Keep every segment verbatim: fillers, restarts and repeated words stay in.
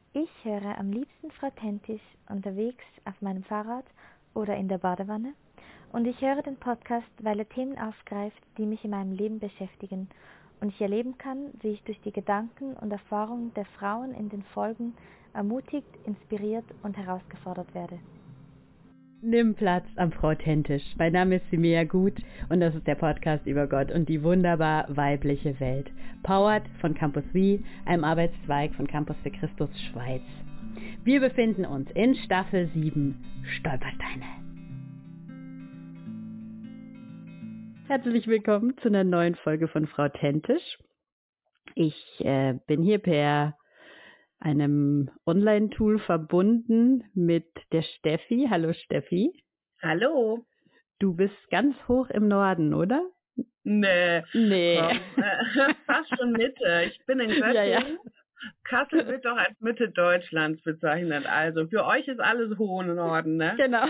Ich höre am liebsten Frau Tentisch unterwegs auf meinem Fahrrad oder in der Badewanne. Und ich höre den Podcast, weil er Themen aufgreift, die mich in meinem Leben beschäftigen. Und ich erleben kann, wie ich durch die Gedanken und Erfahrungen der Frauen in den Folgen ermutigt, inspiriert und herausgefordert werde. Nimm Platz am Frau Tentisch. Mein Name ist Simea Gut und das ist der Podcast über Gott und die wunderbar weibliche Welt. Powered von Campus V, einem Arbeitszweig von Campus für Christus Schweiz. Wir befinden uns in Staffel sieben, Stolpersteine. Herzlich willkommen zu einer neuen Folge von Frau Tentisch. Ich äh, bin hier per einem Online-Tool verbunden mit der Steffi. Hallo Steffi. Hallo. Du bist ganz hoch im Norden, oder? Nee. Nee. Komm, äh, fast schon Mitte. Ich bin in Göttingen. Ja, ja. Kassel wird doch als Mitte Deutschlands bezeichnet. Also für euch ist alles hohen Norden, ne? Genau.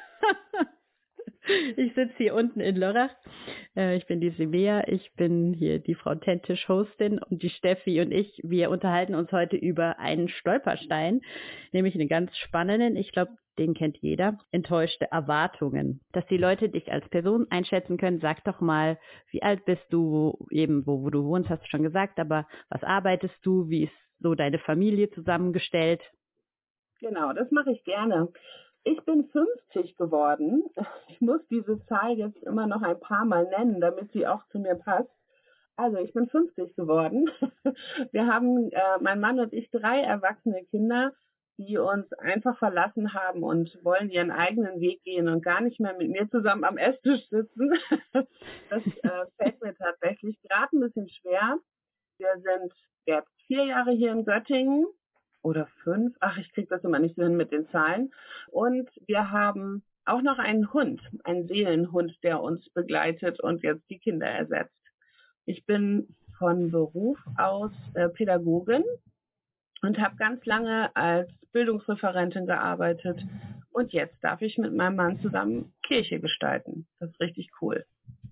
Ich sitze hier unten in Lörrach. Äh, Ich bin die Simea, ich bin hier die Frau Tentisch-Hostin und die Steffi und ich, wir unterhalten uns heute über einen Stolperstein, nämlich einen ganz spannenden, ich glaube, den kennt jeder, enttäuschte Erwartungen. Dass die Leute dich als Person einschätzen können, sag doch mal, wie alt bist du, eben wo, wo du wohnst, hast du schon gesagt, aber was arbeitest du, wie ist so deine Familie zusammengestellt? Genau, das mache ich gerne. Ich bin fünfzig geworden. Ich muss diese Zahl jetzt immer noch ein paar Mal nennen, damit sie auch zu mir passt. Also ich bin fünfzig geworden. Wir haben, äh, mein Mann und ich, drei erwachsene Kinder, die uns einfach verlassen haben und wollen ihren eigenen Weg gehen und gar nicht mehr mit mir zusammen am Esstisch sitzen. Das äh, fällt mir tatsächlich gerade ein bisschen schwer. Wir sind jetzt vier Jahre hier in Göttingen. Oder fünf. Ach, ich kriege das immer nicht so hin mit den Zahlen. Und wir haben auch noch einen Hund, einen Seelenhund, der uns begleitet und jetzt die Kinder ersetzt. Ich bin von Beruf aus äh, Pädagogin und habe ganz lange als Bildungsreferentin gearbeitet. Und jetzt darf ich mit meinem Mann zusammen Kirche gestalten. Das ist richtig cool.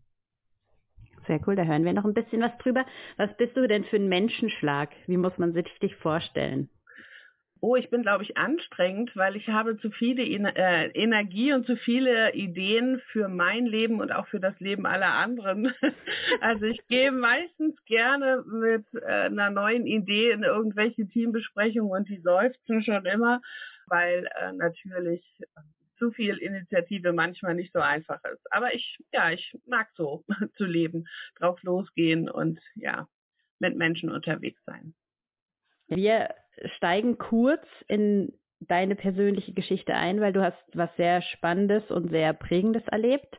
Sehr cool, da hören wir noch ein bisschen was drüber. Was bist du denn für ein Menschenschlag? Wie muss man sich dich vorstellen? Oh, ich bin, glaube ich, anstrengend, weil ich habe zu viele äh, Energie und zu viele Ideen für mein Leben und auch für das Leben aller anderen. Also ich gehe meistens gerne mit äh, einer neuen Idee in irgendwelche Teambesprechungen und die seufzen schon immer, weil äh, natürlich zu viel Initiative manchmal nicht so einfach ist. Aber ich, ja, ich mag so zu leben, drauf losgehen und ja, mit Menschen unterwegs sein. Wir steigen kurz in deine persönliche Geschichte ein, weil du hast was sehr Spannendes und sehr Prägendes erlebt.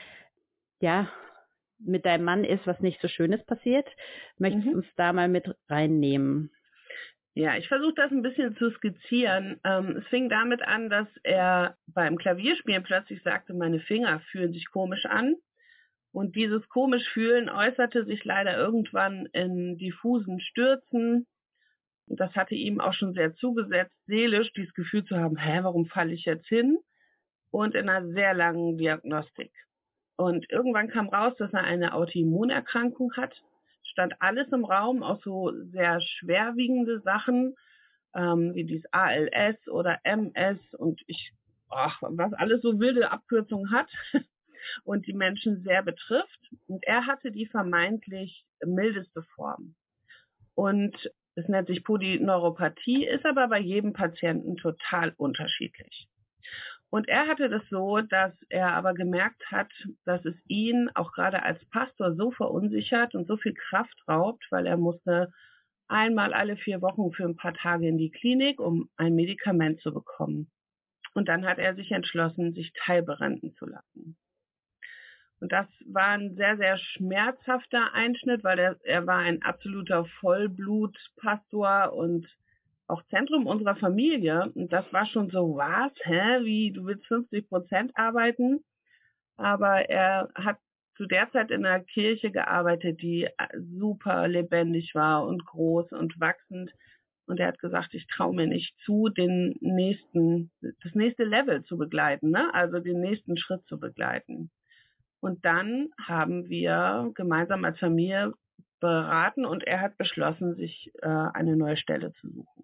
Ja, mit deinem Mann ist was nicht so Schönes passiert. Möchtest du Mhm. uns da mal mit reinnehmen? Ja, ich versuche das ein bisschen zu skizzieren. Ähm, es fing damit an, dass er beim Klavierspielen plötzlich sagte, meine Finger fühlen sich komisch an. Und dieses komisch fühlen äußerte sich leider irgendwann in diffusen Stürzen. Das hatte ihm auch schon sehr zugesetzt, seelisch dieses Gefühl zu haben, hä, warum falle ich jetzt hin? Und in einer sehr langen Diagnostik. Und irgendwann kam raus, dass er eine Autoimmunerkrankung hat. Stand alles im Raum, auch so sehr schwerwiegende Sachen, ähm, wie dieses A L S oder M S und ich, ach, was alles so wilde Abkürzungen hat und die Menschen sehr betrifft. Und er hatte die vermeintlich mildeste Form. Und es nennt sich Polyneuropathie, ist aber bei jedem Patienten total unterschiedlich. Und er hatte das so, dass er aber gemerkt hat, dass es ihn auch gerade als Pastor so verunsichert und so viel Kraft raubt, weil er musste einmal alle vier Wochen für ein paar Tage in die Klinik, um ein Medikament zu bekommen. Und dann hat er sich entschlossen, sich teilberenten zu lassen. Und das war ein sehr, sehr schmerzhafter Einschnitt, weil er, er war ein absoluter Vollblutpastor und auch Zentrum unserer Familie. Und das war schon so, was, hä, wie, du willst fünfzig Prozent arbeiten? Aber er hat zu der Zeit in einer Kirche gearbeitet, die super lebendig war und groß und wachsend. Und er hat gesagt, ich traue mir nicht zu, den nächsten, das nächste Level zu begleiten, ne? Also den nächsten Schritt zu begleiten. Und dann haben wir gemeinsam als Familie beraten und er hat beschlossen, sich äh, eine neue Stelle zu suchen.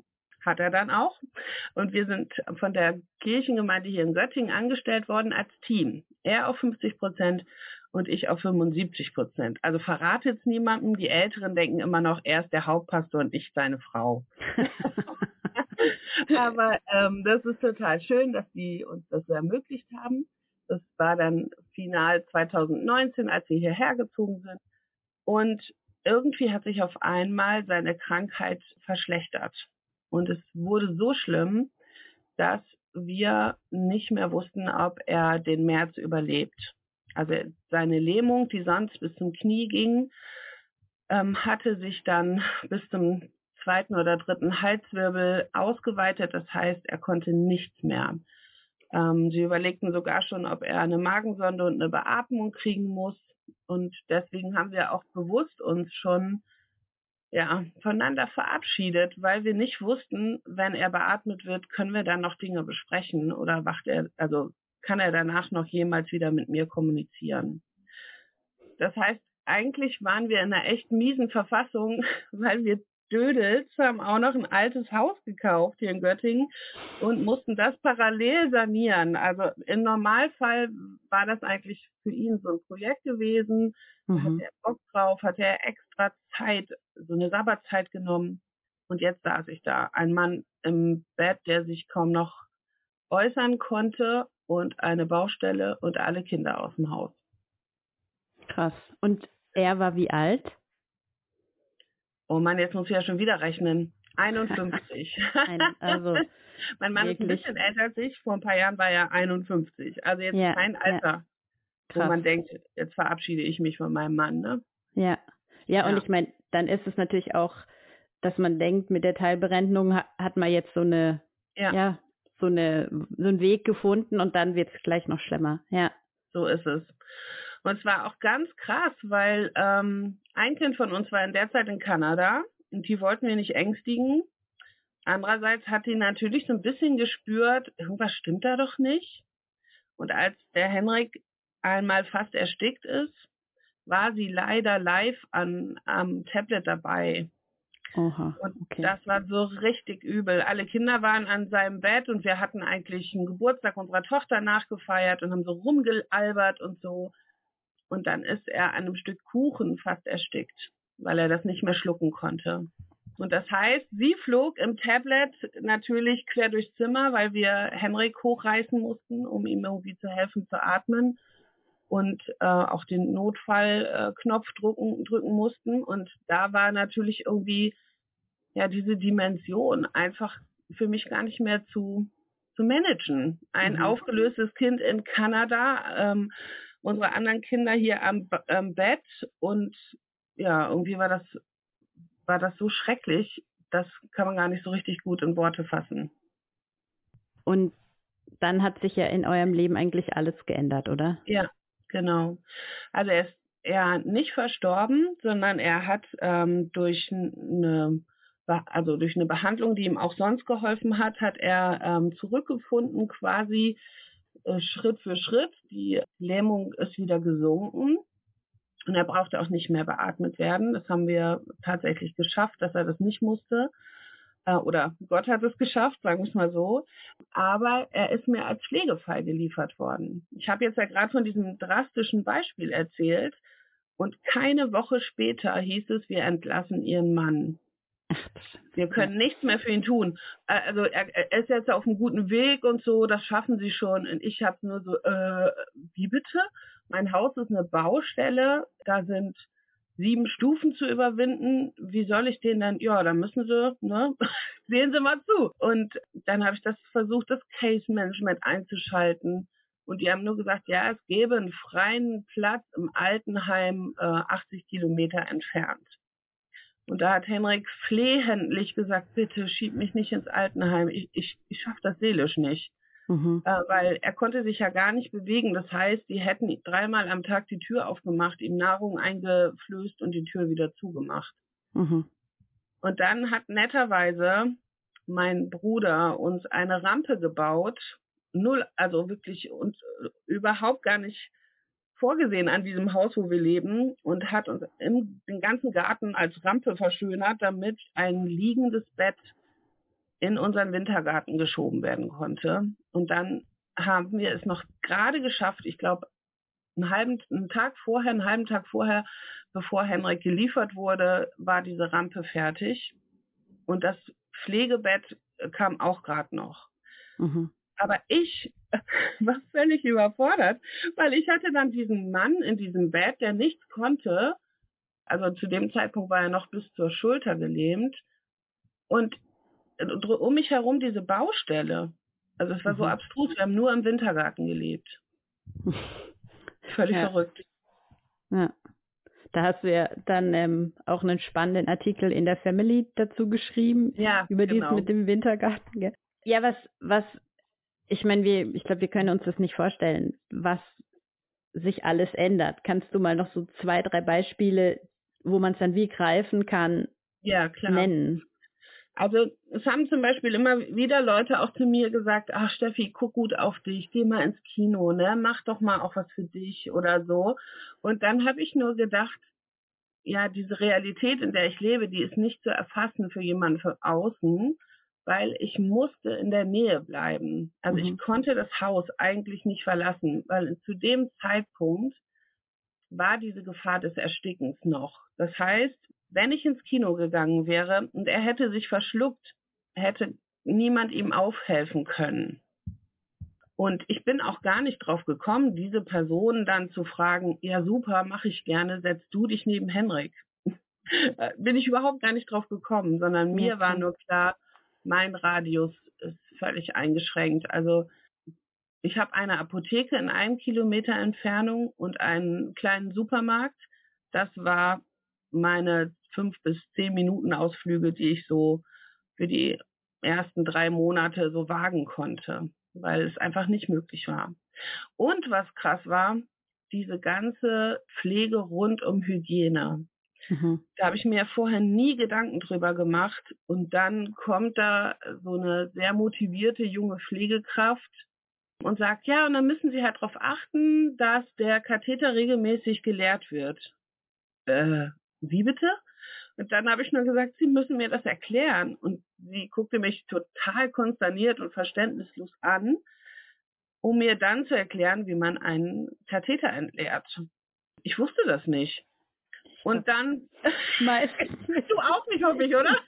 Hat er dann auch. Und wir sind von der Kirchengemeinde hier in Göttingen angestellt worden als Team. Er auf fünfzig Prozent und ich auf fünfundsiebzig Prozent. Also verratet es niemandem. Die Älteren denken immer noch, er ist der Hauptpastor und ich seine Frau. Aber ähm, das ist total schön, dass die uns das so ermöglicht haben. Das war dann final zwanzig neunzehn, als wir hierher gezogen sind. Und irgendwie hat sich auf einmal seine Krankheit verschlechtert. Und es wurde so schlimm, dass wir nicht mehr wussten, ob er den März überlebt. Also seine Lähmung, die sonst bis zum Knie ging, ähm, hatte sich dann bis zum zweiten oder dritten Halswirbel ausgeweitet. Das heißt, er konnte nichts mehr. Ähm, sie überlegten sogar schon, ob er eine Magensonde und eine Beatmung kriegen muss. Und deswegen haben wir auch bewusst uns schon ja, voneinander verabschiedet, weil wir nicht wussten, wenn er beatmet wird, können wir dann noch Dinge besprechen oder wacht er, also kann er danach noch jemals wieder mit mir kommunizieren. Das heißt, eigentlich waren wir in einer echt miesen Verfassung, weil wir Dödels haben auch noch ein altes Haus gekauft hier in Göttingen und mussten das parallel sanieren. Also im Normalfall war das eigentlich für ihn so ein Projekt gewesen. Da Mhm. hatte er Bock drauf, hatte er extra Zeit, so eine Sabbatzeit genommen. Und jetzt saß ich da, ein Mann im Bett, der sich kaum noch äußern konnte und eine Baustelle und alle Kinder aus dem Haus. Krass. Und er war wie alt? Oh Mann, jetzt muss ich ja schon wieder rechnen. einundfünfzig. Ein, also mein Mann wirklich. ist ein bisschen älter als ich. Vor ein paar Jahren war er einundfünfzig. Also jetzt Ja, kein Alter, ja. wo Krass. man denkt, jetzt verabschiede ich mich von meinem Mann, ne? Ja. Ja, und Ja. ich meine, dann ist es natürlich auch, dass man denkt, mit der Teilberentung ha- hat man jetzt so eine, Ja, ja, so eine, so einen Weg gefunden und dann wird es gleich noch schlimmer. Ja. so ist es. Und es war auch ganz krass, weil ähm, ein Kind von uns war in der Zeit in Kanada und die wollten wir nicht ängstigen. Andererseits hat die natürlich so ein bisschen gespürt, irgendwas stimmt da doch nicht. Und als der Henrik einmal fast erstickt ist, war sie leider live an, am Tablet dabei. Oha. Und Okay. das war so richtig übel. Alle Kinder waren an seinem Bett und wir hatten eigentlich einen Geburtstag unserer Tochter nachgefeiert und haben so rumgealbert und so. Und dann ist er an einem Stück Kuchen fast erstickt, weil er das nicht mehr schlucken konnte. Und das heißt, sie flog im Tablet natürlich quer durchs Zimmer, weil wir Henrik hochreißen mussten, um ihm irgendwie zu helfen zu atmen und äh, auch den Notfallknopf äh, drücken, drücken mussten. Und da war natürlich irgendwie ja diese Dimension einfach für mich gar nicht mehr zu, zu managen. Ein Mhm. aufgelöstes Kind in Kanada, ähm, unsere anderen Kinder hier am, am Bett und ja, irgendwie war das, war das so schrecklich, das kann man gar nicht so richtig gut in Worte fassen. Und dann hat sich ja in eurem Leben eigentlich alles geändert, oder? Ja, genau. Also er ist ja nicht verstorben, sondern er hat ähm, durch eine also durch eine Behandlung, die ihm auch sonst geholfen hat, hat er ähm, zurückgefunden quasi äh, Schritt für Schritt. Die Lähmung ist wieder gesunken und er brauchte auch nicht mehr beatmet werden. Das haben wir tatsächlich geschafft, dass er das nicht musste. Äh, oder Gott hat es geschafft, sagen wir es mal so. Aber er ist mir als Pflegefall geliefert worden. Ich habe jetzt ja gerade von diesem drastischen Beispiel erzählt und keine Woche später hieß es, wir entlassen Ihren Mann. Wir können nichts mehr für ihn tun. Also er, er ist jetzt auf einem guten Weg und so, das schaffen sie schon. Und ich habe nur so, äh, wie bitte? Mein Haus ist eine Baustelle, da sind sieben Stufen zu überwinden. Wie soll ich den dann? Ja, dann müssen sie, ne? Sehen Sie mal zu. Und dann habe ich das versucht, das Case Management einzuschalten. Und die haben nur gesagt, ja, es gäbe einen freien Platz im Altenheim äh, achtzig Kilometer entfernt. Und da hat Henrik flehentlich gesagt, bitte schieb mich nicht ins Altenheim, ich, ich, ich schaffe das seelisch nicht. Mhm. Äh, weil er konnte sich ja gar nicht bewegen. Das heißt, die hätten dreimal am Tag die Tür aufgemacht, ihm Nahrung eingeflößt und die Tür wieder zugemacht. Mhm. Und dann hat netterweise mein Bruder uns eine Rampe gebaut, null, also wirklich und überhaupt gar nicht vorgesehen an diesem Haus, wo wir leben, und hat uns im, den ganzen Garten als Rampe verschönert, damit ein liegendes Bett in unseren Wintergarten geschoben werden konnte. Und dann haben wir es noch gerade geschafft, ich glaube, einen halben einen Tag vorher, einen halben Tag vorher, bevor Henrik geliefert wurde, war diese Rampe fertig. Und das Pflegebett kam auch gerade noch. Mhm. Aber ich war völlig überfordert, weil ich hatte dann diesen Mann in diesem Bett, der nichts konnte. Also zu dem Zeitpunkt war er noch bis zur Schulter gelähmt. Und um mich herum diese Baustelle. Also es war mhm. so abstrus, wir haben nur im Wintergarten gelebt. Völlig ja. verrückt. Ja. Da hast du ja dann ähm, auch einen spannenden Artikel in der Family dazu geschrieben, ja, über genau. dies mit dem Wintergarten. Gell? Ja, was, was, ich meine, wir, ich glaube, wir können uns das nicht vorstellen, was sich alles ändert. Kannst du mal noch so zwei, drei Beispiele, wo man es dann wie greifen kann, ja, klar. nennen? Also es haben zum Beispiel immer wieder Leute auch zu mir gesagt, ach Steffi, guck gut auf dich, geh mal ins Kino, ne, mach doch mal auch was für dich oder so. Und dann habe ich nur gedacht, ja, diese Realität, in der ich lebe, die ist nicht zu erfassen für jemanden von außen, weil ich musste in der Nähe bleiben. Also mhm. ich konnte das Haus eigentlich nicht verlassen, weil zu dem Zeitpunkt war diese Gefahr des Erstickens noch. Das heißt, wenn ich ins Kino gegangen wäre und er hätte sich verschluckt, hätte niemand ihm aufhelfen können. Und ich bin auch gar nicht drauf gekommen, diese Person dann zu fragen, ja super, mache ich gerne, setz du dich neben Henrik. Bin ich überhaupt gar nicht drauf gekommen, sondern ja, mir klar. war nur klar, mein Radius ist völlig eingeschränkt. Also ich habe eine Apotheke in einem Kilometer Entfernung und einen kleinen Supermarkt. Das war meine fünf bis zehn Minuten Ausflüge, die ich so für die ersten drei Monate so wagen konnte, weil es einfach nicht möglich war. Und was krass war, diese ganze Pflege rund um Hygiene. Mhm. Da habe ich mir vorher nie Gedanken drüber gemacht. Und dann kommt da so eine sehr motivierte junge Pflegekraft und sagt, ja, und dann müssen Sie halt darauf achten, dass der Katheter regelmäßig geleert wird. Äh, wie bitte? Und dann habe ich nur gesagt, Sie müssen mir das erklären. Und sie guckte mich total konsterniert und verständnislos an, um mir dann zu erklären, wie man einen Katheter entleert. Ich wusste das nicht. Und dann, du auch nicht, hoffe ich, oder?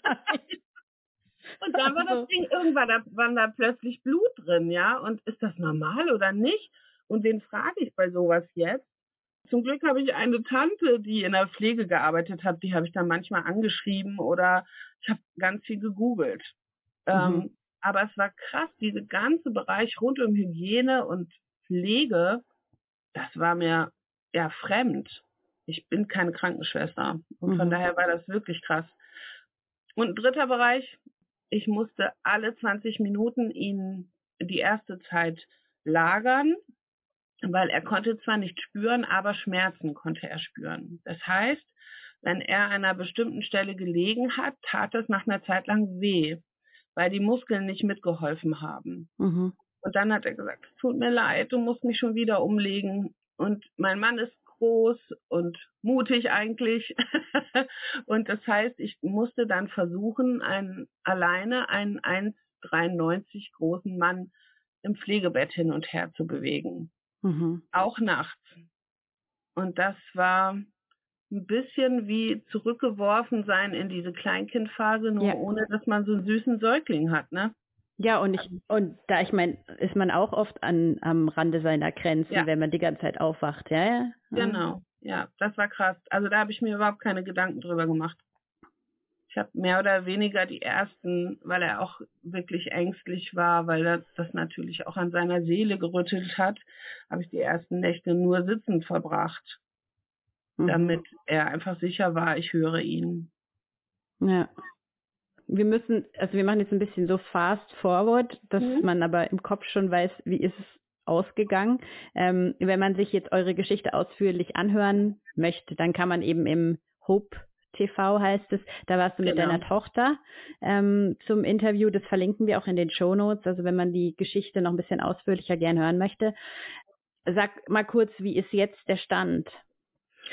Und dann war das Ding, irgendwann da, war da plötzlich Blut drin, ja. Und ist das normal oder nicht? Und wen frage ich bei sowas jetzt? Zum Glück habe ich eine Tante, die in der Pflege gearbeitet hat, die habe ich dann manchmal angeschrieben oder ich habe ganz viel gegoogelt. Mhm. Ähm, aber es war krass, dieser ganze Bereich rund um Hygiene und Pflege, das war mir ja fremd. Ich bin keine Krankenschwester und mhm. von daher war das wirklich krass. Und ein dritter Bereich, ich musste alle zwanzig Minuten ihn die erste Zeit lagern, weil er konnte zwar nicht spüren, aber Schmerzen konnte er spüren. Das heißt, wenn er an einer bestimmten Stelle gelegen hat, tat das nach einer Zeit lang weh, weil die Muskeln nicht mitgeholfen haben. Mhm. Und dann hat er gesagt, es tut mir leid, du musst mich schon wieder umlegen. Und mein Mann ist groß und mutig eigentlich. Und das heißt, ich musste dann versuchen, einen, alleine einen eins Komma dreiundneunzig großen Mann im Pflegebett hin und her zu bewegen. Mhm. Auch nachts. Und das war ein bisschen wie zurückgeworfen sein in diese Kleinkindphase, nur ja. ohne, dass man so einen süßen Säugling hat, ne? Ja, und ich und da ich meine, ist man auch oft an am Rande seiner Grenzen, ja. wenn man die ganze Zeit aufwacht, ja, ja. Genau, ja, das war krass. Also da habe ich mir überhaupt keine Gedanken drüber gemacht. Ich habe mehr oder weniger die ersten, weil er auch wirklich ängstlich war, weil er das natürlich auch an seiner Seele gerüttelt hat, habe ich die ersten Nächte nur sitzend verbracht, mhm. damit er einfach sicher war, ich höre ihn. Ja. Wir müssen, also wir machen jetzt ein bisschen so fast forward, dass mhm. man aber im Kopf schon weiß, wie ist es ausgegangen. Ähm, wenn man sich jetzt eure Geschichte ausführlich anhören möchte, dann kann man eben im Hope T V heißt es, da warst du mit genau. deiner Tochter ähm, zum Interview, das verlinken wir auch in den Shownotes, also wenn man die Geschichte noch ein bisschen ausführlicher gern hören möchte. Sag mal kurz, wie ist jetzt der Stand?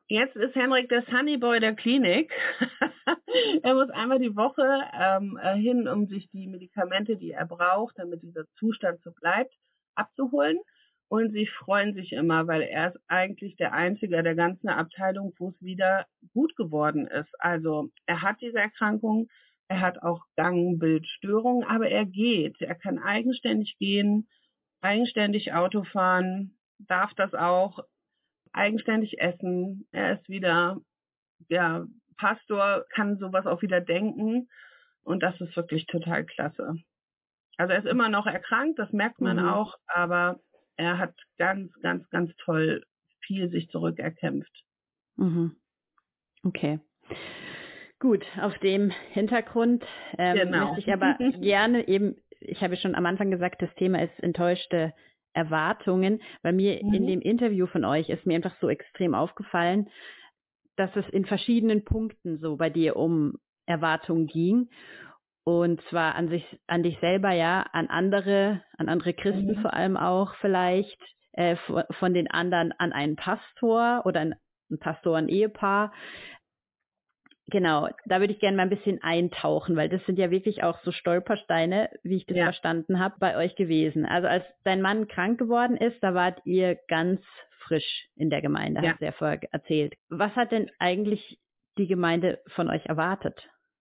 Jetzt ist Henrik der Sunnyboy der Klinik. Er muss einmal die Woche ähm, hin, um sich die Medikamente, die er braucht, damit dieser Zustand so bleibt, abzuholen. Und sie freuen sich immer, weil er ist eigentlich der Einzige der ganzen Abteilung, wo es wieder gut geworden ist. Also er hat diese Erkrankung, er hat auch Gangbildstörungen, aber er geht. Er kann eigenständig gehen, eigenständig Auto fahren, darf das auch, eigenständig essen. Er ist wieder, ja, Pastor, kann sowas auch wieder denken. Und das ist wirklich total klasse. Also er ist immer noch erkrankt, das merkt man mhm. auch, aber er hat ganz, ganz, ganz toll viel sich zurückerkämpft. Mhm. Okay. Gut, auf dem Hintergrund ähm, genau. möchte ich aber gerne eben, ich habe schon am Anfang gesagt, das Thema ist enttäuschte Erwartungen. Bei mir mhm. in dem Interview von euch ist mir einfach so extrem aufgefallen, dass es in verschiedenen Punkten so bei dir um Erwartungen ging. Und zwar an sich, an dich selber, ja, an andere, an andere Christen mhm. vor allem auch vielleicht, äh, von, von den anderen an einen Pastor oder ein, ein Pastor, ein Ehepaar. Genau, da würde ich gerne mal ein bisschen eintauchen, weil das sind ja wirklich auch so Stolpersteine, wie ich das ja. verstanden habe, bei euch gewesen. Also als dein Mann krank geworden ist, da wart ihr ganz frisch in der Gemeinde, ja. hast du ja vorher erzählt. Was hat denn eigentlich die Gemeinde von euch erwartet?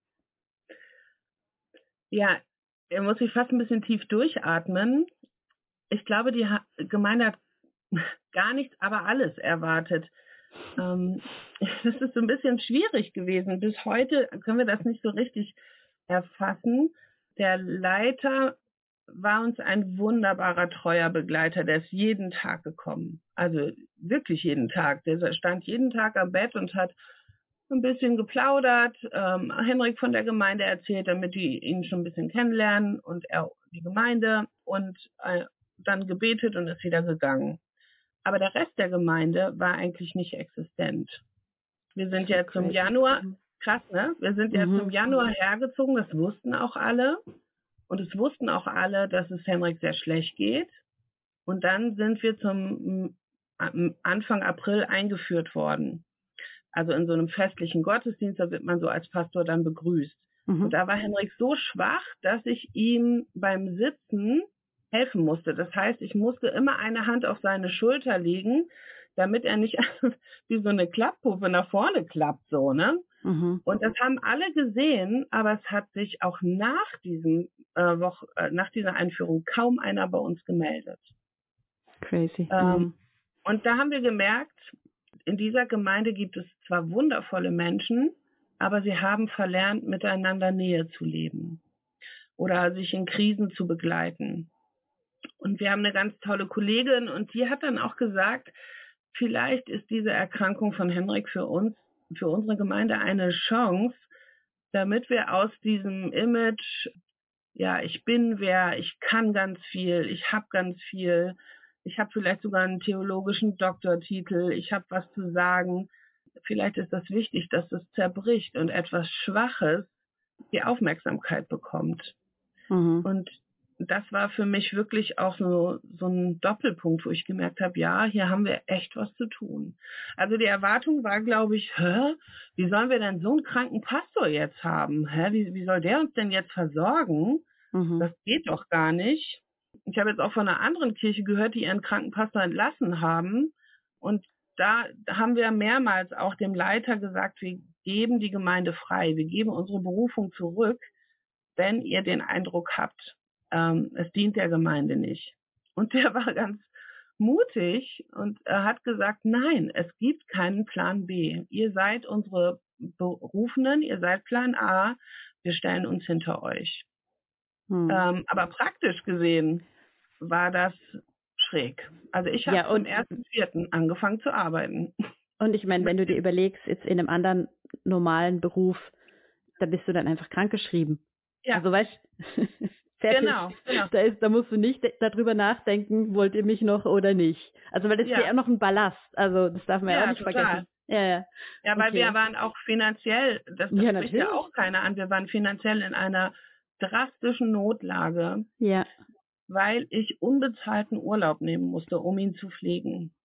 Ja, er muss sich fast ein bisschen tief durchatmen. Ich glaube, die ha- Gemeinde hat gar nichts, aber alles erwartet. Ähm, es ist so ein bisschen schwierig gewesen. Bis heute können wir das nicht so richtig erfassen. Der Leiter war uns ein wunderbarer, treuer Begleiter. Der ist jeden Tag gekommen. Also wirklich jeden Tag. Der stand jeden Tag am Bett und hat ein bisschen geplaudert, ähm, Henrik von der Gemeinde erzählt, damit die ihn schon ein bisschen kennenlernen und er die Gemeinde und äh, dann gebetet und ist wieder gegangen. Aber der Rest der Gemeinde war eigentlich nicht existent. Wir sind ja zum Januar, krass, ne? Wir sind ja mhm. zum Januar hergezogen, das wussten auch alle. Und es wussten auch alle, dass es Henrik sehr schlecht geht. Und dann sind wir zum Anfang April eingeführt worden. Also in so einem festlichen Gottesdienst, da wird man so als Pastor dann begrüßt. Mhm. Und da war Henrik so schwach, dass ich ihm beim Sitzen helfen musste. Das heißt, ich musste immer eine Hand auf seine Schulter legen, damit er nicht wie so eine Klapppuppe nach vorne klappt, so, ne? Mhm. Und das haben alle gesehen, aber es hat sich auch nach diesem äh, Woche, äh, nach dieser Einführung kaum einer bei uns gemeldet. Crazy. Ähm, mhm. Und da haben wir gemerkt, in dieser Gemeinde gibt es zwar wundervolle Menschen, aber sie haben verlernt, miteinander Nähe zu leben oder sich in Krisen zu begleiten. Und wir haben eine ganz tolle Kollegin und die hat dann auch gesagt, vielleicht ist diese Erkrankung von Henrik für uns, für unsere Gemeinde eine Chance, damit wir aus diesem Image, ja, ich bin wer, ich kann ganz viel, ich habe ganz viel, ich habe vielleicht sogar einen theologischen Doktortitel, ich habe was zu sagen. Vielleicht ist das wichtig, dass es zerbricht und etwas Schwaches die Aufmerksamkeit bekommt. Mhm. Und das war für mich wirklich auch so, so ein Doppelpunkt, wo ich gemerkt habe, ja, hier haben wir echt was zu tun. Also die Erwartung war, glaube ich, hä, wie sollen wir denn so einen kranken Pastor jetzt haben? Hä, wie, wie soll der uns denn jetzt versorgen? Mhm. Das geht doch gar nicht. Ich habe jetzt auch von einer anderen Kirche gehört, die ihren kranken Pastor entlassen haben. Und da haben wir mehrmals auch dem Leiter gesagt, wir geben die Gemeinde frei, wir geben unsere Berufung zurück, wenn ihr den Eindruck habt, ähm, es dient der Gemeinde nicht. Und der war ganz mutig und er hat gesagt, nein, es gibt keinen Plan B. Ihr seid unsere Berufenen, ihr seid Plan A, wir stellen uns hinter euch. Hm. Ähm, aber praktisch gesehen war das schräg. Also ich habe ja, zum ersten Vierten angefangen zu arbeiten. Und ich meine, wenn du dir überlegst, jetzt in einem anderen normalen Beruf, da bist du dann einfach krankgeschrieben. Ja. Also weißt du, fertig. Genau, genau. Da, ist, da musst du nicht darüber nachdenken, wollt ihr mich noch oder nicht. Also weil das ja. ist ja auch noch ein Ballast. Also das darf man ja, ja auch nicht total. vergessen. Ja, ja. ja, weil okay. wir waren auch finanziell, das, das ja, spricht ja auch keiner an, wir waren finanziell in einer drastischen Notlage, ja. weil ich unbezahlten Urlaub nehmen musste, um ihn zu pflegen.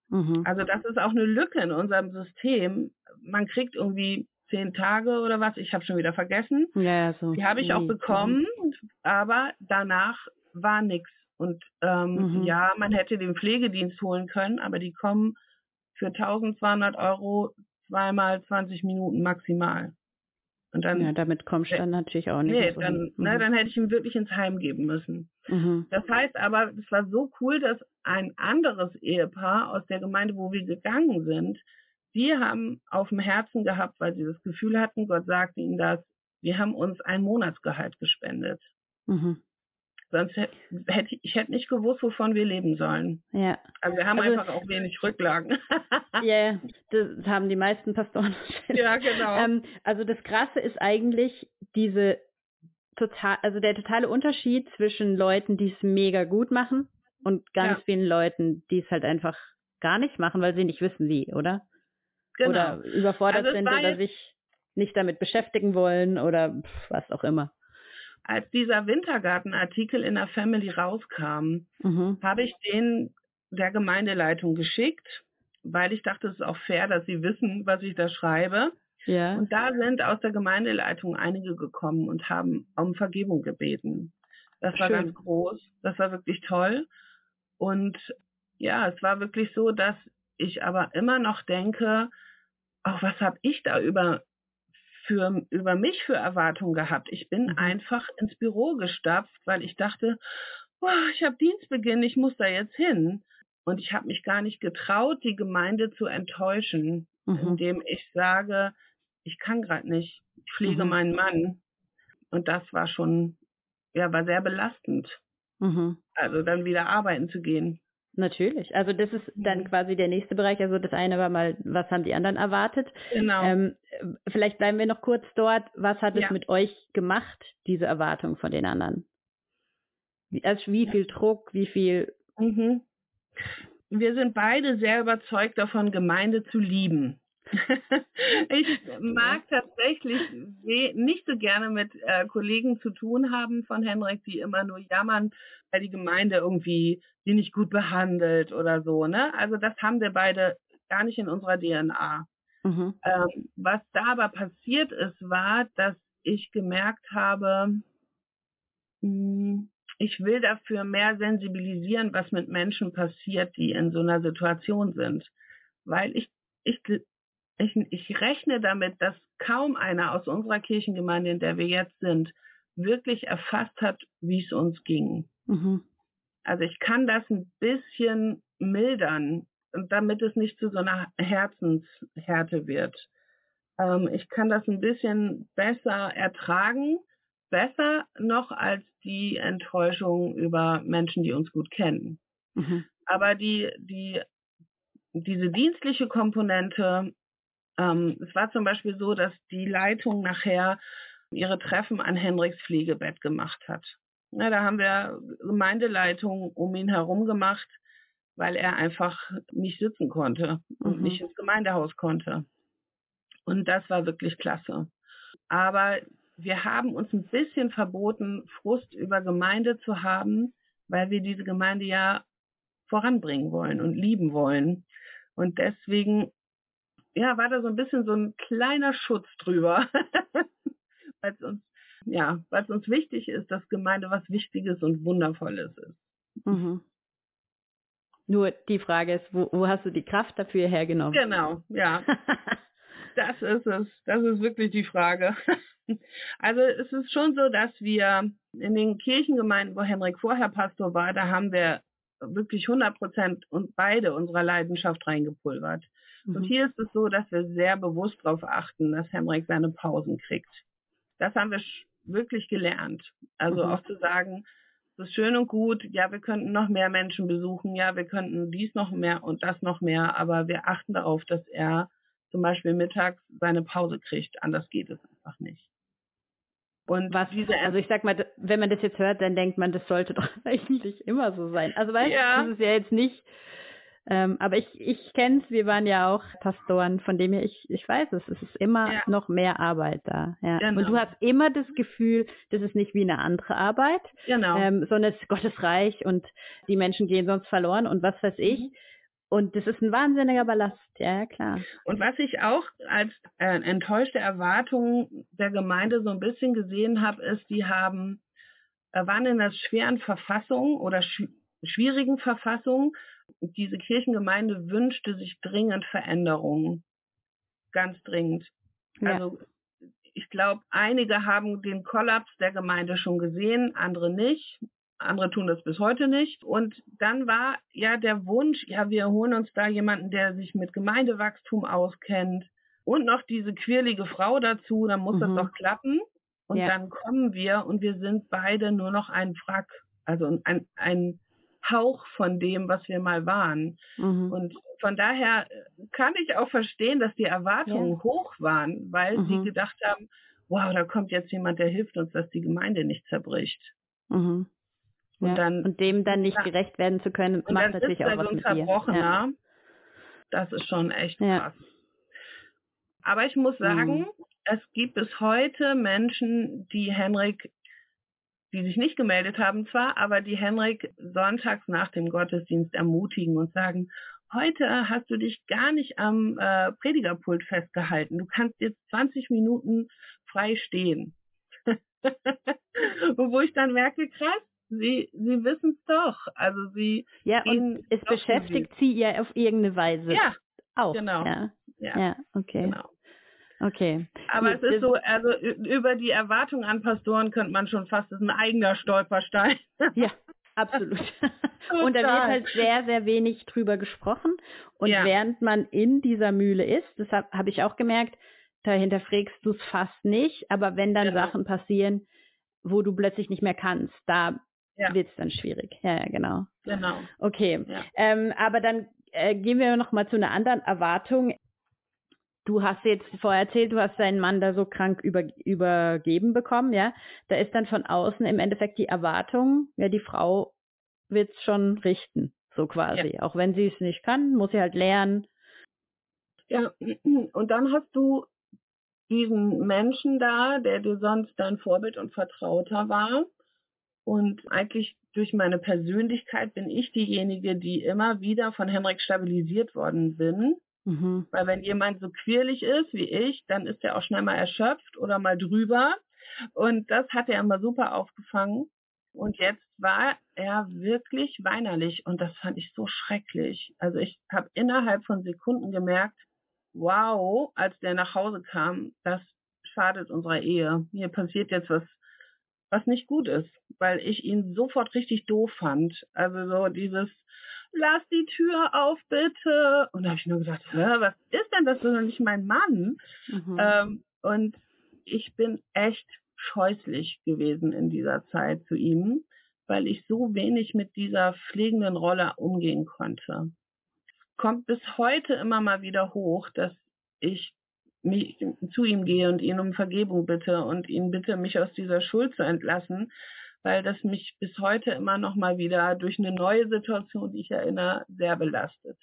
Mhm. Also das ist auch eine Lücke in unserem System. Man kriegt irgendwie zehn Tage oder was, ich habe schon wieder vergessen. Ja, so. Die habe ich auch Mhm. bekommen, aber danach war nichts. Und ähm, Mhm. ja, man hätte den Pflegedienst holen können, aber die kommen für eintausendzweihundert Euro zweimal zwanzig Minuten maximal. Und dann, Ja, damit kommst du dann natürlich auch nicht nee, mehr so dann, hin. ne, Mhm. dann hätte ich ihn wirklich ins Heim geben müssen. Mhm. Das heißt aber, es war so cool, dass ein anderes Ehepaar aus der Gemeinde, wo wir gegangen sind, die haben auf dem Herzen gehabt, weil sie das Gefühl hatten, Gott sagte ihnen das, wir haben uns ein Monatsgehalt gespendet. Mhm. Sonst hätte ich, ich hätte nicht gewusst, wovon wir leben sollen. Ja. Also wir haben Also, einfach auch wenig Rücklagen. Ja, das haben die meisten Pastoren. Ja, genau. ähm, also das Krasse ist eigentlich diese total, also der totale Unterschied zwischen Leuten, die es mega gut machen und ganz Ja. vielen Leuten, die es halt einfach gar nicht machen, weil sie nicht wissen wie, oder? Genau. Oder überfordert Also es sind war oder jetzt- sich nicht damit beschäftigen wollen oder pff, was auch immer. Als dieser Wintergarten-Artikel in der Family rauskam, Mhm. habe ich den der Gemeindeleitung geschickt, weil ich dachte, es ist auch fair, dass sie wissen, was ich da schreibe. Ja. Und da sind aus der Gemeindeleitung einige gekommen und haben um Vergebung gebeten. Das war Schön. ganz groß, das war wirklich toll. Und ja, es war wirklich so, dass ich aber immer noch denke, auch was habe ich da über für über mich für Erwartungen gehabt? Ich bin Mhm. einfach ins Büro gestapft, weil ich dachte, oh, ich habe Dienstbeginn, ich muss da jetzt hin. Und ich habe mich gar nicht getraut, die Gemeinde zu enttäuschen, Mhm. indem ich sage, ich kann gerade nicht, ich pflege Mhm. meinen Mann. Und das war schon, ja, war sehr belastend. Mhm. Also dann wieder arbeiten zu gehen. Natürlich. Also das ist dann Mhm. quasi der nächste Bereich. Also das eine war mal, was haben die anderen erwartet? Genau. Ähm, vielleicht bleiben wir noch kurz dort. Was hat Ja. es mit euch gemacht, diese Erwartung von den anderen? Wie, also wie viel Druck, wie viel... Mhm. Wir sind beide sehr überzeugt davon, Gemeinde zu lieben. Ich mag tatsächlich we- nicht so gerne mit äh, Kollegen zu tun haben von Henrik, die immer nur jammern, weil die Gemeinde irgendwie die nicht gut behandelt oder so. Ne? Also das haben wir beide gar nicht in unserer D N A. Mhm. Ähm, was da aber passiert ist, war, dass ich gemerkt habe, mh, ich will dafür mehr sensibilisieren, was mit Menschen passiert, die in so einer Situation sind. Weil ich, ich, ich, ich rechne damit, dass kaum einer aus unserer Kirchengemeinde, in der wir jetzt sind, wirklich erfasst hat, wie es uns ging. Mhm. Also ich kann das ein bisschen mildern, damit es nicht zu so einer Herzenshärte wird. Ähm, ich kann das ein bisschen besser ertragen, besser noch als die Enttäuschung über Menschen, die uns gut kennen. Mhm. Aber die, die, diese dienstliche Komponente, ähm, es war zum Beispiel so, dass die Leitung nachher ihre Treffen an Henriks Pflegebett gemacht hat. Ja, da haben wir Gemeindeleitung um ihn herum gemacht, weil er einfach nicht sitzen konnte und Mhm. nicht ins Gemeindehaus konnte. Und das war wirklich klasse. Aber wir haben uns ein bisschen verboten, Frust über Gemeinde zu haben, weil wir diese Gemeinde ja voranbringen wollen und lieben wollen. Und deswegen, ja, war da so ein bisschen so ein kleiner Schutz drüber, weil es uns, ja, weil es uns wichtig ist, dass Gemeinde was Wichtiges und Wundervolles ist. Mhm. Nur die Frage ist, wo, wo hast du die Kraft dafür hergenommen? Genau, ja. Das ist es. Das ist wirklich die Frage. Also es ist schon so, dass wir in den Kirchengemeinden, wo Henrik vorher Pastor war, da haben wir wirklich hundert Prozent und beide unserer Leidenschaft reingepulvert. Mhm. Und hier ist es so, dass wir sehr bewusst darauf achten, dass Henrik seine Pausen kriegt. Das haben wir wirklich gelernt. Also Mhm. auch zu sagen, es ist schön und gut, ja, wir könnten noch mehr Menschen besuchen, ja, wir könnten dies noch mehr und das noch mehr, aber wir achten darauf, dass er zum Beispiel mittags seine Pause kriegt. Anders geht es einfach nicht. Und Was, diese also ich sag mal, wenn man das jetzt hört, dann denkt man, das sollte doch eigentlich immer so sein. Also weißt du, Ja. das ist ja jetzt nicht, ähm, aber ich, ich kenne es, wir waren ja auch Pastoren, von dem her, ich, ich weiß es, es ist immer Ja. noch mehr Arbeit da. Ja. Genau. Und du hast immer das Gefühl, das ist nicht wie eine andere Arbeit, Genau. ähm, sondern es ist Gottes Reich und die Menschen gehen sonst verloren und was weiß ich. Mhm. Und das ist ein wahnsinniger Ballast, ja, klar. Und was ich auch als äh, enttäuschte Erwartung der Gemeinde so ein bisschen gesehen habe, ist, die haben, äh, waren in einer schweren Verfassung oder sch- schwierigen Verfassung. Diese Kirchengemeinde wünschte sich dringend Veränderungen. Ganz dringend. Ja. Also ich glaube, einige haben den Kollaps der Gemeinde schon gesehen, andere nicht. Andere tun das bis heute nicht. Und dann war ja der Wunsch, ja, wir holen uns da jemanden, der sich mit Gemeindewachstum auskennt und noch diese quirlige Frau dazu, dann muss Mhm. das doch klappen. Und Ja. dann kommen wir und wir sind beide nur noch ein Wrack, also ein, ein Hauch von dem, was wir mal waren. Mhm. Und von daher kann ich auch verstehen, dass die Erwartungen Ja. hoch waren, weil Mhm. sie gedacht haben, wow, da kommt jetzt jemand, der hilft uns, dass die Gemeinde nicht zerbricht. Mhm. Und Ja. dann und dem dann nicht ja. gerecht werden zu können, Und macht dann natürlich ist auch da so was ein mit dir. Zerbrochener. Ja. Das ist schon echt Ja. krass. Aber ich muss sagen, Mhm. es gibt bis heute Menschen, die Henrik, die sich nicht gemeldet haben zwar, aber die Henrik sonntags nach dem Gottesdienst ermutigen und sagen, heute hast du dich gar nicht am äh, Predigerpult festgehalten. Du kannst jetzt zwanzig Minuten frei stehen. Und wo ich dann merke, krass, sie, sie wissen es doch. Also sie Ja, gehen und es doch beschäftigt sie ja auf irgendeine Weise Ja, auch. genau. Ja, Ja, ja, okay. genau. Okay. Aber Gut, es ist das- so, also ü- über die Erwartung an Pastoren könnte man schon fast, das ist ein eigener Stolperstein. Ja, absolut. Und da wird Total. halt sehr, sehr wenig drüber gesprochen. Und Ja. während man in dieser Mühle ist, das habe hab ich auch gemerkt, da hinterfragst du es fast nicht. Aber wenn dann Genau. Sachen passieren, wo du plötzlich nicht mehr kannst, da Ja. wird es dann schwierig. Ja, ja, genau. Genau. Okay. Ja. Ähm, aber dann äh, gehen wir noch mal zu einer anderen Erwartung. Du hast jetzt vorher erzählt, du hast deinen Mann da so krank über, übergeben bekommen, ja. Da ist dann von außen im Endeffekt die Erwartung, ja, die Frau wird's schon richten, so quasi. Ja. Auch wenn sie es nicht kann, muss sie halt lernen. Ja, und dann hast du diesen Menschen da, der dir sonst dein Vorbild und Vertrauter war. Und eigentlich durch meine Persönlichkeit bin ich diejenige, die immer wieder von Henrik stabilisiert worden bin. Mhm. Weil wenn jemand so quirlig ist wie ich, dann ist er auch schnell mal erschöpft oder mal drüber. Und das hat er immer super aufgefangen. Und jetzt war er wirklich weinerlich und das fand ich so schrecklich. Also ich habe innerhalb von Sekunden gemerkt, wow, als der nach Hause kam, das schadet unserer Ehe. Hier passiert jetzt was, was nicht gut ist, weil ich ihn sofort richtig doof fand. Also so dieses, lass die Tür auf, bitte. Und da habe ich nur gedacht, hä, was ist denn das? Das ist doch nicht mein Mann. Mhm. Ähm, und ich bin echt scheußlich gewesen in dieser Zeit zu ihm, weil ich so wenig mit dieser pflegenden Rolle umgehen konnte. Kommt bis heute immer mal wieder hoch, dass ich mich zu ihm gehe und ihn um Vergebung bitte und ihn bitte, mich aus dieser Schuld zu entlassen, weil das mich bis heute immer noch mal wieder durch eine neue Situation, die ich erinnere, sehr belastet.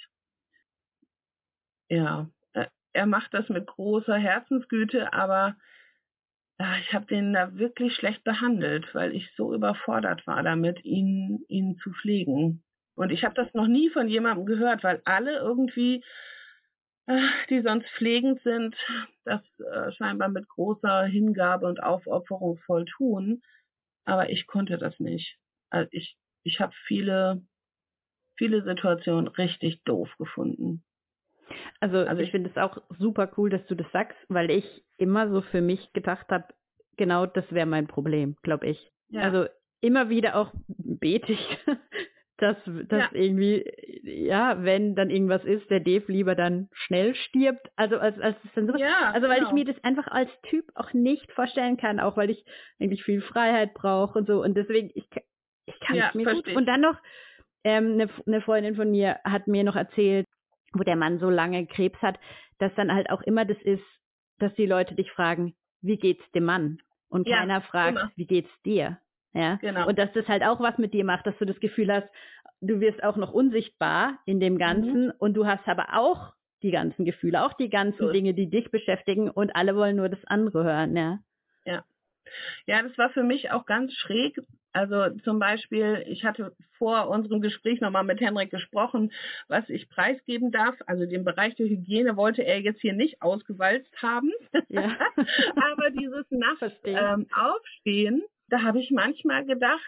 Ja, er macht das mit großer Herzensgüte, aber ich habe den da wirklich schlecht behandelt, weil ich so überfordert war damit, ihn, ihn zu pflegen. Und ich habe das noch nie von jemandem gehört, weil alle irgendwie, die sonst pflegend sind, das scheinbar mit großer Hingabe und Aufopferung voll tun. Aber ich konnte das nicht. Also ich, ich habe viele, viele Situationen richtig doof gefunden. Also, Also ich ich- finde es auch super cool, dass du das sagst, weil ich immer so für mich gedacht habe, genau das wäre mein Problem, glaube ich. Ja. Also immer wieder auch bete ich, dass, dass Ja. irgendwie, ja, wenn dann irgendwas ist, der Dave lieber dann schnell stirbt. Also als, als es dann so, Ja, also weil genau. ich mir das einfach als Typ auch nicht vorstellen kann, auch weil ich eigentlich viel Freiheit brauche und so. Und deswegen, ich, ka- ich kann Ja, es mir gut. verstehe ich. Und dann noch, ähm, eine, eine Freundin von mir hat mir noch erzählt, wo der Mann so lange Krebs hat, dass dann halt auch immer das ist, dass die Leute dich fragen, wie geht's dem Mann? Und Ja, keiner fragt, immer. wie geht's dir? Ja. Genau. Und dass das halt auch was mit dir macht, dass du das Gefühl hast, du wirst auch noch unsichtbar in dem Ganzen und du hast aber auch die ganzen Gefühle, auch die ganzen So ist- Dinge, die dich beschäftigen und alle wollen nur das andere hören, ja. Ja. Ja, das war für mich auch ganz schräg, Also zum Beispiel, ich hatte vor unserem Gespräch nochmal mit Henrik gesprochen, was ich preisgeben darf. Also den Bereich der Hygiene wollte er jetzt hier nicht ausgewalzt haben. Ja. Aber dieses Nachts Verstehe. ähm, Aufstehen, da habe ich manchmal gedacht,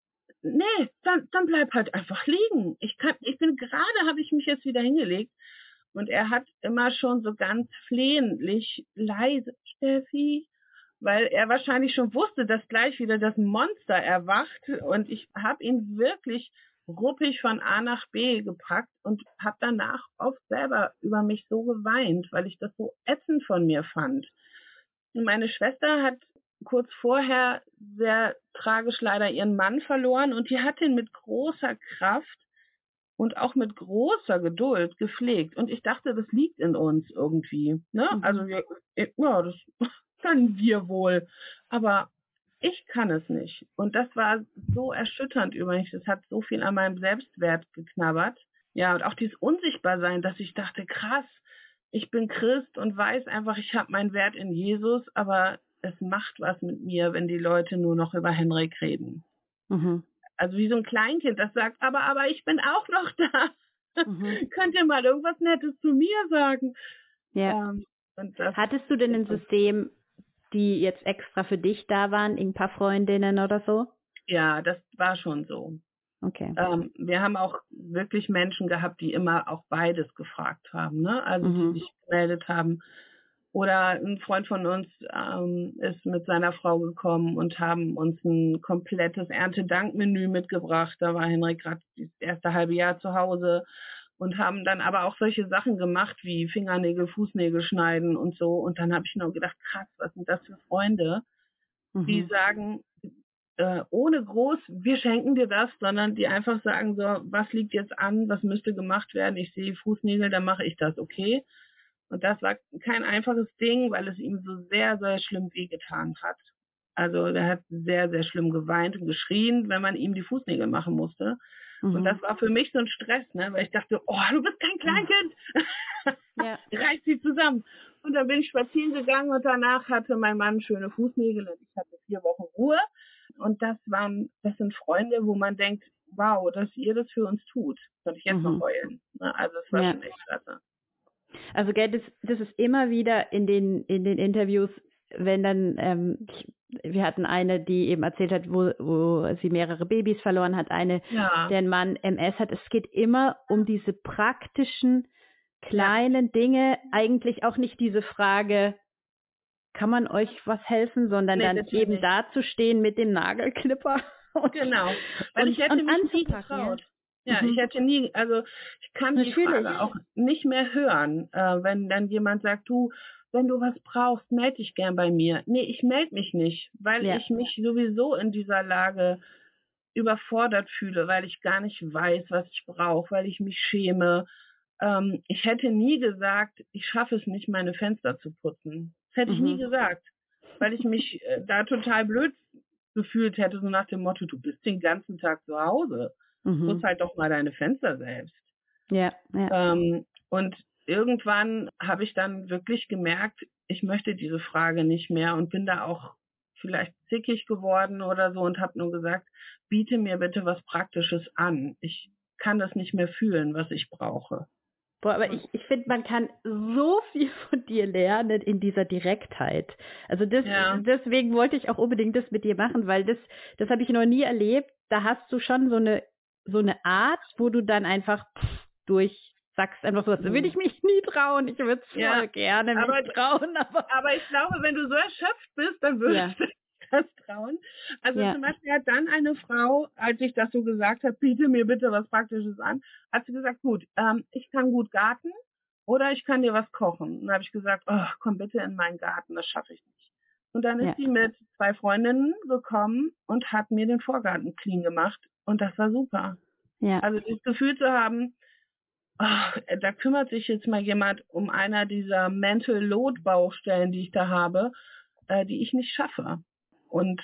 nee, dann, dann bleib halt einfach liegen. Ich kann, ich bin gerade, habe ich mich jetzt wieder hingelegt und er hat immer schon so ganz flehentlich leise, Steffi, weil er wahrscheinlich schon wusste, dass gleich wieder das Monster erwacht und ich habe ihn wirklich ruppig von A nach B gepackt und habe danach oft selber über mich so geweint, weil ich das so ätzend von mir fand. Und meine Schwester hat kurz vorher sehr tragisch leider ihren Mann verloren und die hat ihn mit großer Kraft und auch mit großer Geduld gepflegt. Und ich dachte, das liegt in uns irgendwie. Ne? Mhm. Also wir, ja, das können wir wohl. Aber ich kann es nicht. Und das war so erschütternd übrigens. Das hat so viel an meinem Selbstwert geknabbert. Ja, und auch dieses Unsichtbarsein, dass ich dachte, krass, ich bin Christ und weiß einfach, ich habe meinen Wert in Jesus, aber es macht was mit mir, wenn die Leute nur noch über Henrik reden. Mhm. Also wie so ein Kleinkind, das sagt, aber, aber ich bin auch noch da. Mhm. Könnt ihr mal irgendwas Nettes zu mir sagen? Ja. Ähm, und das Hattest du denn ein System, die jetzt extra für dich da waren, ein paar Freundinnen oder so? Ja, das war schon so. Okay. Ähm, wir haben auch wirklich Menschen gehabt, die immer auch beides gefragt haben, ne? Also Mhm. die sich gemeldet haben. Oder ein Freund von uns ähm, ist mit seiner Frau gekommen und haben uns ein komplettes Erntedankmenü mitgebracht. Da war Henrik gerade das erste halbe Jahr zu Hause und haben dann aber auch solche Sachen gemacht wie Fingernägel, Fußnägel schneiden und so. Und dann habe ich nur gedacht, krass, was sind das für Freunde, die Mhm. sagen, äh, ohne groß, wir schenken dir das, sondern die einfach sagen so, was liegt jetzt an, was müsste gemacht werden? Ich sehe Fußnägel, dann mache ich das, okay? Und das war kein einfaches Ding, weil es ihm so sehr, sehr schlimm wehgetan hat. Also er hat sehr, sehr schlimm geweint und geschrien, wenn man ihm die Fußnägel machen musste. Mhm. Und das war für mich so ein Stress, ne? Weil ich dachte, oh, du bist kein Kleinkind. Ja. Reiß sie zusammen. Und dann bin ich spazieren gegangen und danach hatte mein Mann schöne Fußnägel und ich hatte vier Wochen Ruhe. Und das waren, das sind Freunde, wo man denkt, wow, dass ihr das für uns tut. Könnte ich jetzt noch Mhm. heulen. Ne? Also es war Ja. schon echt klasse. Also gell, das, das ist immer wieder in den in den Interviews, wenn dann ähm, ich, wir hatten eine, die eben erzählt hat, wo, wo sie mehrere Babys verloren hat, eine, Ja. deren Mann M S hat. Es geht immer um diese praktischen kleinen Dinge, eigentlich auch nicht diese Frage, kann man euch was helfen, sondern Nee, dann natürlich eben nicht. dazustehen mit dem Nagelklipper und, Genau, weil und, ich hätte und mich nie anzupacken. getraut. Ja, Ja, mhm. ich hätte nie, also ich kann die Natürlich. Frage auch nicht mehr hören, äh, wenn dann jemand sagt, du, wenn du was brauchst, melde dich gern bei mir. Nee, ich melde mich nicht, weil Ja. ich mich sowieso in dieser Lage überfordert fühle, weil ich gar nicht weiß, was ich brauche, weil ich mich schäme. Ähm, ich hätte nie gesagt, ich schaffe es nicht, meine Fenster zu putzen. Das hätte ich nie Mhm. gesagt, weil ich mich äh, da total blöd gefühlt hätte, so nach dem Motto, du bist den ganzen Tag zu Hause. Mhm. Putz halt doch mal deine Fenster selbst. Ja, ja. Ähm, und irgendwann habe ich dann wirklich gemerkt, ich möchte diese Frage nicht mehr und bin da auch vielleicht zickig geworden oder so und habe nur gesagt, biete mir bitte was Praktisches an. Ich kann das nicht mehr fühlen, was ich brauche. Boah, aber ich, ich finde, man kann so viel von dir lernen in dieser Direktheit. Also das, Ja. deswegen wollte ich auch unbedingt das mit dir machen, weil das, das habe ich noch nie erlebt. Da hast du schon so eine, so eine Art, wo du dann einfach pff, durch sagst einfach so, das würde ich mich nie trauen. Ich würde es voll Ja, gerne mich aber- trauen, aber Aber ich glaube, wenn du so erschöpft bist, dann würdest Ja. du das trauen. Also Ja. zum Beispiel hat dann eine Frau, als ich das so gesagt habe, biete mir bitte was Praktisches an, hat sie gesagt, gut, ähm, ich kann gut garten oder ich kann dir was kochen. Und dann habe ich gesagt, oh, komm bitte in meinen Garten, das schaffe ich nicht. Und dann ist Ja. sie mit zwei Freundinnen gekommen und hat mir den Vorgarten clean gemacht. Und das war super. Ja. Also dieses Gefühl zu haben, ach, da kümmert sich jetzt mal jemand um einer dieser Mental Load Baustellen, die ich da habe, äh, die ich nicht schaffe. Und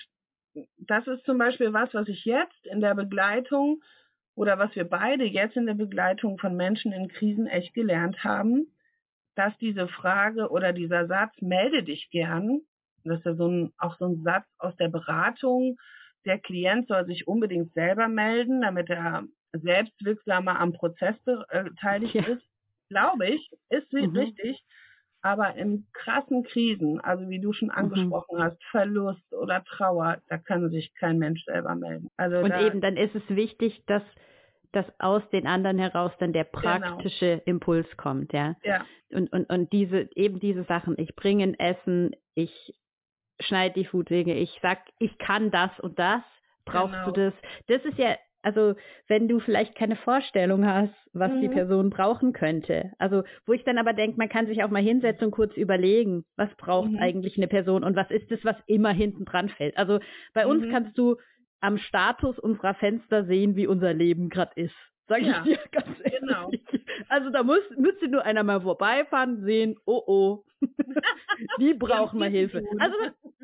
das ist zum Beispiel was, was ich jetzt in der Begleitung oder was wir beide jetzt in der Begleitung von Menschen in Krisen echt gelernt haben, dass diese Frage oder dieser Satz, melde dich gern, das ist ja so ein, auch so ein Satz aus der Beratung, der Klient soll sich unbedingt selber melden, damit er selbstwirksamer am Prozess beteiligt Ja. ist. Glaube ich, ist Mhm. richtig. Aber in krassen Krisen, also wie du schon angesprochen Mhm. hast, Verlust oder Trauer, da kann sich kein Mensch selber melden. Also Und da, eben, dann ist es wichtig, dass, dass aus den anderen heraus dann der Genau. praktische Impuls kommt, ja. ja, Und, und, und diese, eben diese Sachen, ich bringe ein Essen, ich schneide die Foodwege, ich sag, ich kann das und das, brauchst Genau. du das? Das ist ja, also wenn du vielleicht keine Vorstellung hast, was die Mhm. Person brauchen könnte. Also wo ich dann aber denke, man kann sich auch mal hinsetzen und kurz überlegen, was braucht Mhm. eigentlich eine Person und was ist es, was immer hinten dran fällt. Also bei uns Mhm. kannst du am Status unserer Fenster sehen, wie unser Leben gerade ist. Sag ich Ja, dir ganz ehrlich. genau. Also da muss, müsste nur einer mal vorbeifahren, sehen, oh oh, die brauchen mal viel zu Hilfe. tun. Also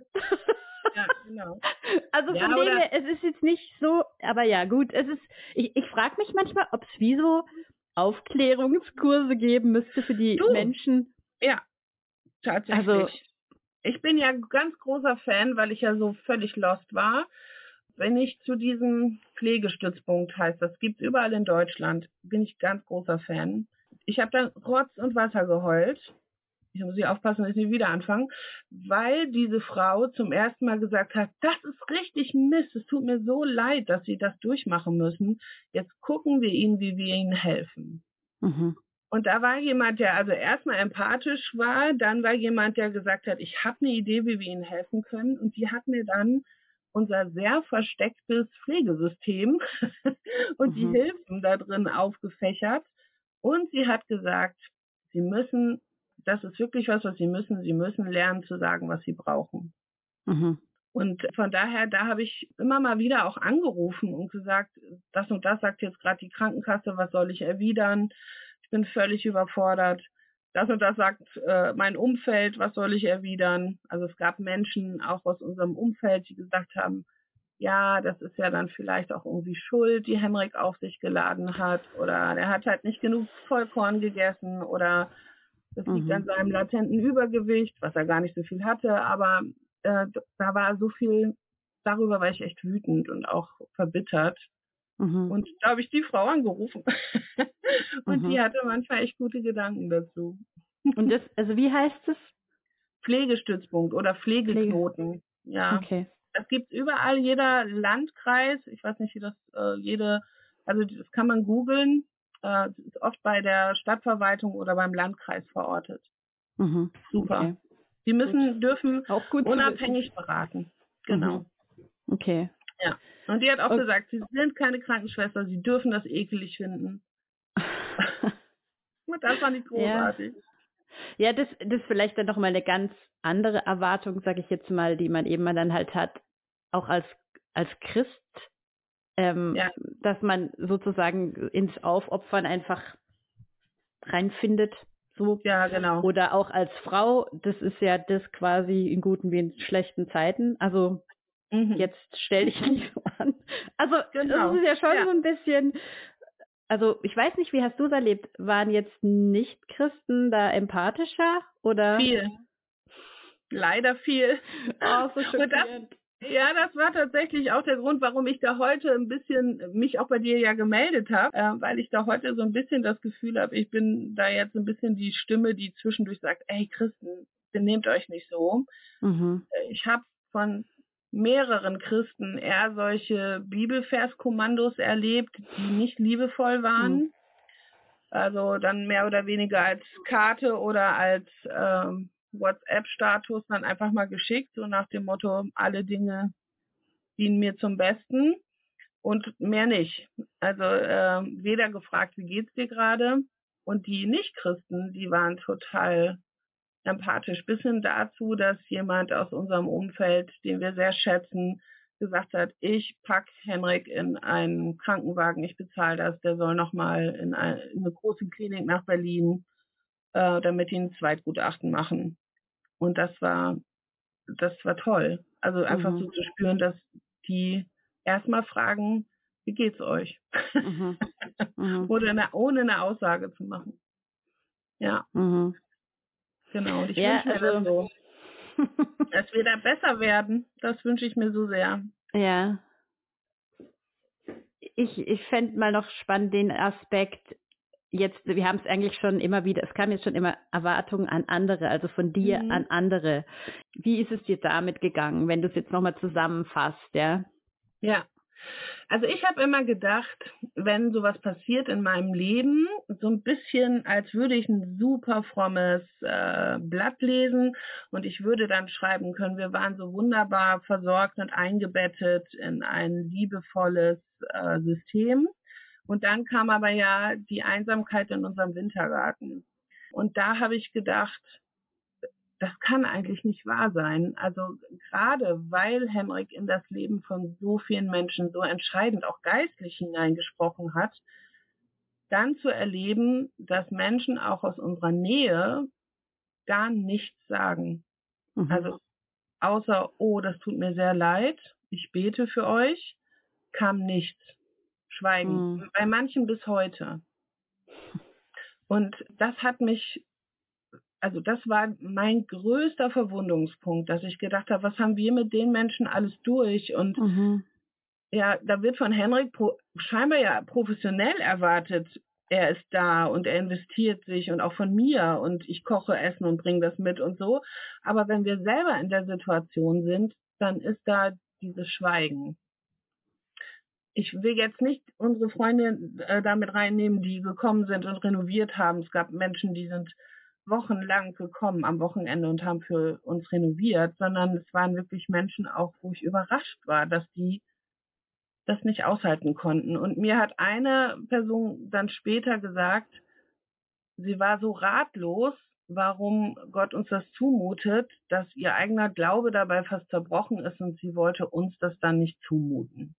Ja, genau. also Ja, von dem oder- her, es ist jetzt nicht so, aber ja gut, es ist, ich, ich frage mich manchmal, ob es wie so Aufklärungskurse geben müsste für die Du. Menschen. Ja, tatsächlich. Also, Ich bin ja ganz großer Fan, weil ich ja so völlig lost war. Wenn ich zu diesem Pflegestützpunkt, heißt das, gibt überall in Deutschland, bin ich ganz großer Fan. Ich habe dann Rotz und Wasser geheult. Ich muss hier aufpassen, dass ich nicht wieder anfange, weil diese Frau zum ersten Mal gesagt hat, das ist richtig Mist, es tut mir so leid, dass Sie das durchmachen müssen. Jetzt gucken wir Ihnen, wie wir Ihnen helfen. mhm. Und da war jemand, der also erstmal empathisch war, dann war jemand, der gesagt hat, ich habe eine Idee, wie wir Ihnen helfen können. Und die hat mir dann unser sehr verstecktes Pflegesystem und die Mhm. Hilfen da drin aufgefächert. Und sie hat gesagt, Sie müssen, das ist wirklich was, was Sie müssen, Sie müssen lernen zu sagen, was Sie brauchen. Mhm. Und von daher, da habe ich immer mal wieder auch angerufen und gesagt, das und das sagt jetzt gerade die Krankenkasse, was soll ich erwidern? Ich bin völlig überfordert. Das und das sagt äh, mein Umfeld, was soll ich erwidern? Also es gab Menschen auch aus unserem Umfeld, die gesagt haben, ja, das ist ja dann vielleicht auch irgendwie Schuld, die Henrik auf sich geladen hat, oder der hat halt nicht genug Vollkorn gegessen, oder das liegt Mhm. an seinem latenten Übergewicht, was er gar nicht so viel hatte, aber äh, da war so viel, darüber war ich echt wütend und auch verbittert. Mhm. Und da habe ich die Frau angerufen. Und Mhm. die hatte manchmal echt gute Gedanken dazu. Und das, also wie heißt es? Pflegestützpunkt oder Pflege. Pflegeknoten. Ja. Okay. Das gibt überall, jeder Landkreis, ich weiß nicht, wie das, äh, jede, also das kann man googeln, äh, das ist oft bei der Stadtverwaltung oder beim Landkreis verortet. Mhm. Super. Okay. Die müssen, Gut. dürfen Auch gut zu unabhängig beraten. Genau. Mhm. Okay. Ja. Und die hat auch Okay. gesagt, sie sind keine Krankenschwester, sie dürfen das ekelig finden. Und das fand ich großartig. Ja, das, das ist vielleicht dann nochmal eine ganz andere Erwartung, sage ich jetzt mal, die man eben dann halt hat, auch als, als Christ, ähm, Ja. dass man sozusagen ins Aufopfern einfach reinfindet, so. Ja, genau. Oder auch als Frau, das ist ja das quasi in guten wie in schlechten Zeiten. Also Mhm. jetzt stell dich nicht so an. Also Genau. es ist ja schon Ja. so ein bisschen, also ich weiß nicht, wie hast du es erlebt? Waren jetzt Nicht-Christen da empathischer oder? Viel. Leider viel. Oh, so Und das, schockierend. ja, das war tatsächlich auch der Grund, warum ich da heute ein bisschen mich auch bei dir ja gemeldet habe, äh, weil ich da heute so ein bisschen das Gefühl habe, ich bin da jetzt ein bisschen die Stimme, die zwischendurch sagt, ey Christen, benehmt euch nicht so. Mhm. Ich habe von mehreren Christen eher solche Bibelverskommandos erlebt, die nicht liebevoll waren. Mhm. Also dann mehr oder weniger als Karte oder als ähm, WhatsApp-Status dann einfach mal geschickt, so nach dem Motto, alle Dinge dienen mir zum Besten und mehr nicht. Also äh, weder gefragt, wie geht's dir gerade, und die Nicht-Christen, die waren total empathisch, bis hin dazu, dass jemand aus unserem Umfeld, den wir sehr schätzen, gesagt hat, ich pack Henrik in einen Krankenwagen, ich bezahle das, der soll nochmal in eine, in eine große Klinik nach Berlin, äh, damit die ein Zweitgutachten machen. Und das war, das war toll. Also einfach Mhm. so zu spüren, dass die erstmal fragen, wie geht's euch? Mhm. Mhm. Oder eine, ohne eine Aussage zu machen. Ja, Mhm. genau. Und ich Ja, wünsche mir das also so, dass wir da besser werden. Das wünsche ich mir so sehr. ja, ich, ich fände mal noch spannend den Aspekt, jetzt, wir haben es eigentlich schon immer wieder, es kam jetzt schon immer Erwartungen an andere, also von dir Mhm. an andere. Wie ist es dir damit gegangen, wenn du es jetzt nochmal zusammenfasst, ja? Ja, also ich habe immer gedacht, wenn sowas passiert in meinem Leben, so ein bisschen, als würde ich ein super frommes äh, Blatt lesen und ich würde dann schreiben können, wir waren so wunderbar versorgt und eingebettet in ein liebevolles äh, System. Und dann kam aber ja die Einsamkeit in unserem Wintergarten. Und da habe ich gedacht, das kann eigentlich nicht wahr sein. Also gerade weil Henrik in das Leben von so vielen Menschen so entscheidend auch geistlich hineingesprochen hat, dann zu erleben, dass Menschen auch aus unserer Nähe gar nichts sagen. Mhm. Also außer, oh, das tut mir sehr leid, ich bete für euch, kam nichts. Schweigen. Mhm. Bei manchen bis heute. Und das hat mich, also das war mein größter Verwundungspunkt, dass ich gedacht habe, was haben wir mit den Menschen alles durch? Und Mhm. ja, da wird von Henrik pro, scheinbar ja professionell erwartet, er ist da und er investiert sich und auch von mir und ich koche Essen und bringe das mit und so. Aber wenn wir selber in der Situation sind, dann ist da dieses Schweigen. Ich will jetzt nicht unsere Freunde äh, damit reinnehmen, die gekommen sind und renoviert haben. Es gab Menschen, die sind wochenlang gekommen am Wochenende und haben für uns renoviert, sondern es waren wirklich Menschen auch, wo ich überrascht war, dass die das nicht aushalten konnten. Und mir hat eine Person dann später gesagt, sie war so ratlos, warum Gott uns das zumutet, dass ihr eigener Glaube dabei fast zerbrochen ist und sie wollte uns das dann nicht zumuten.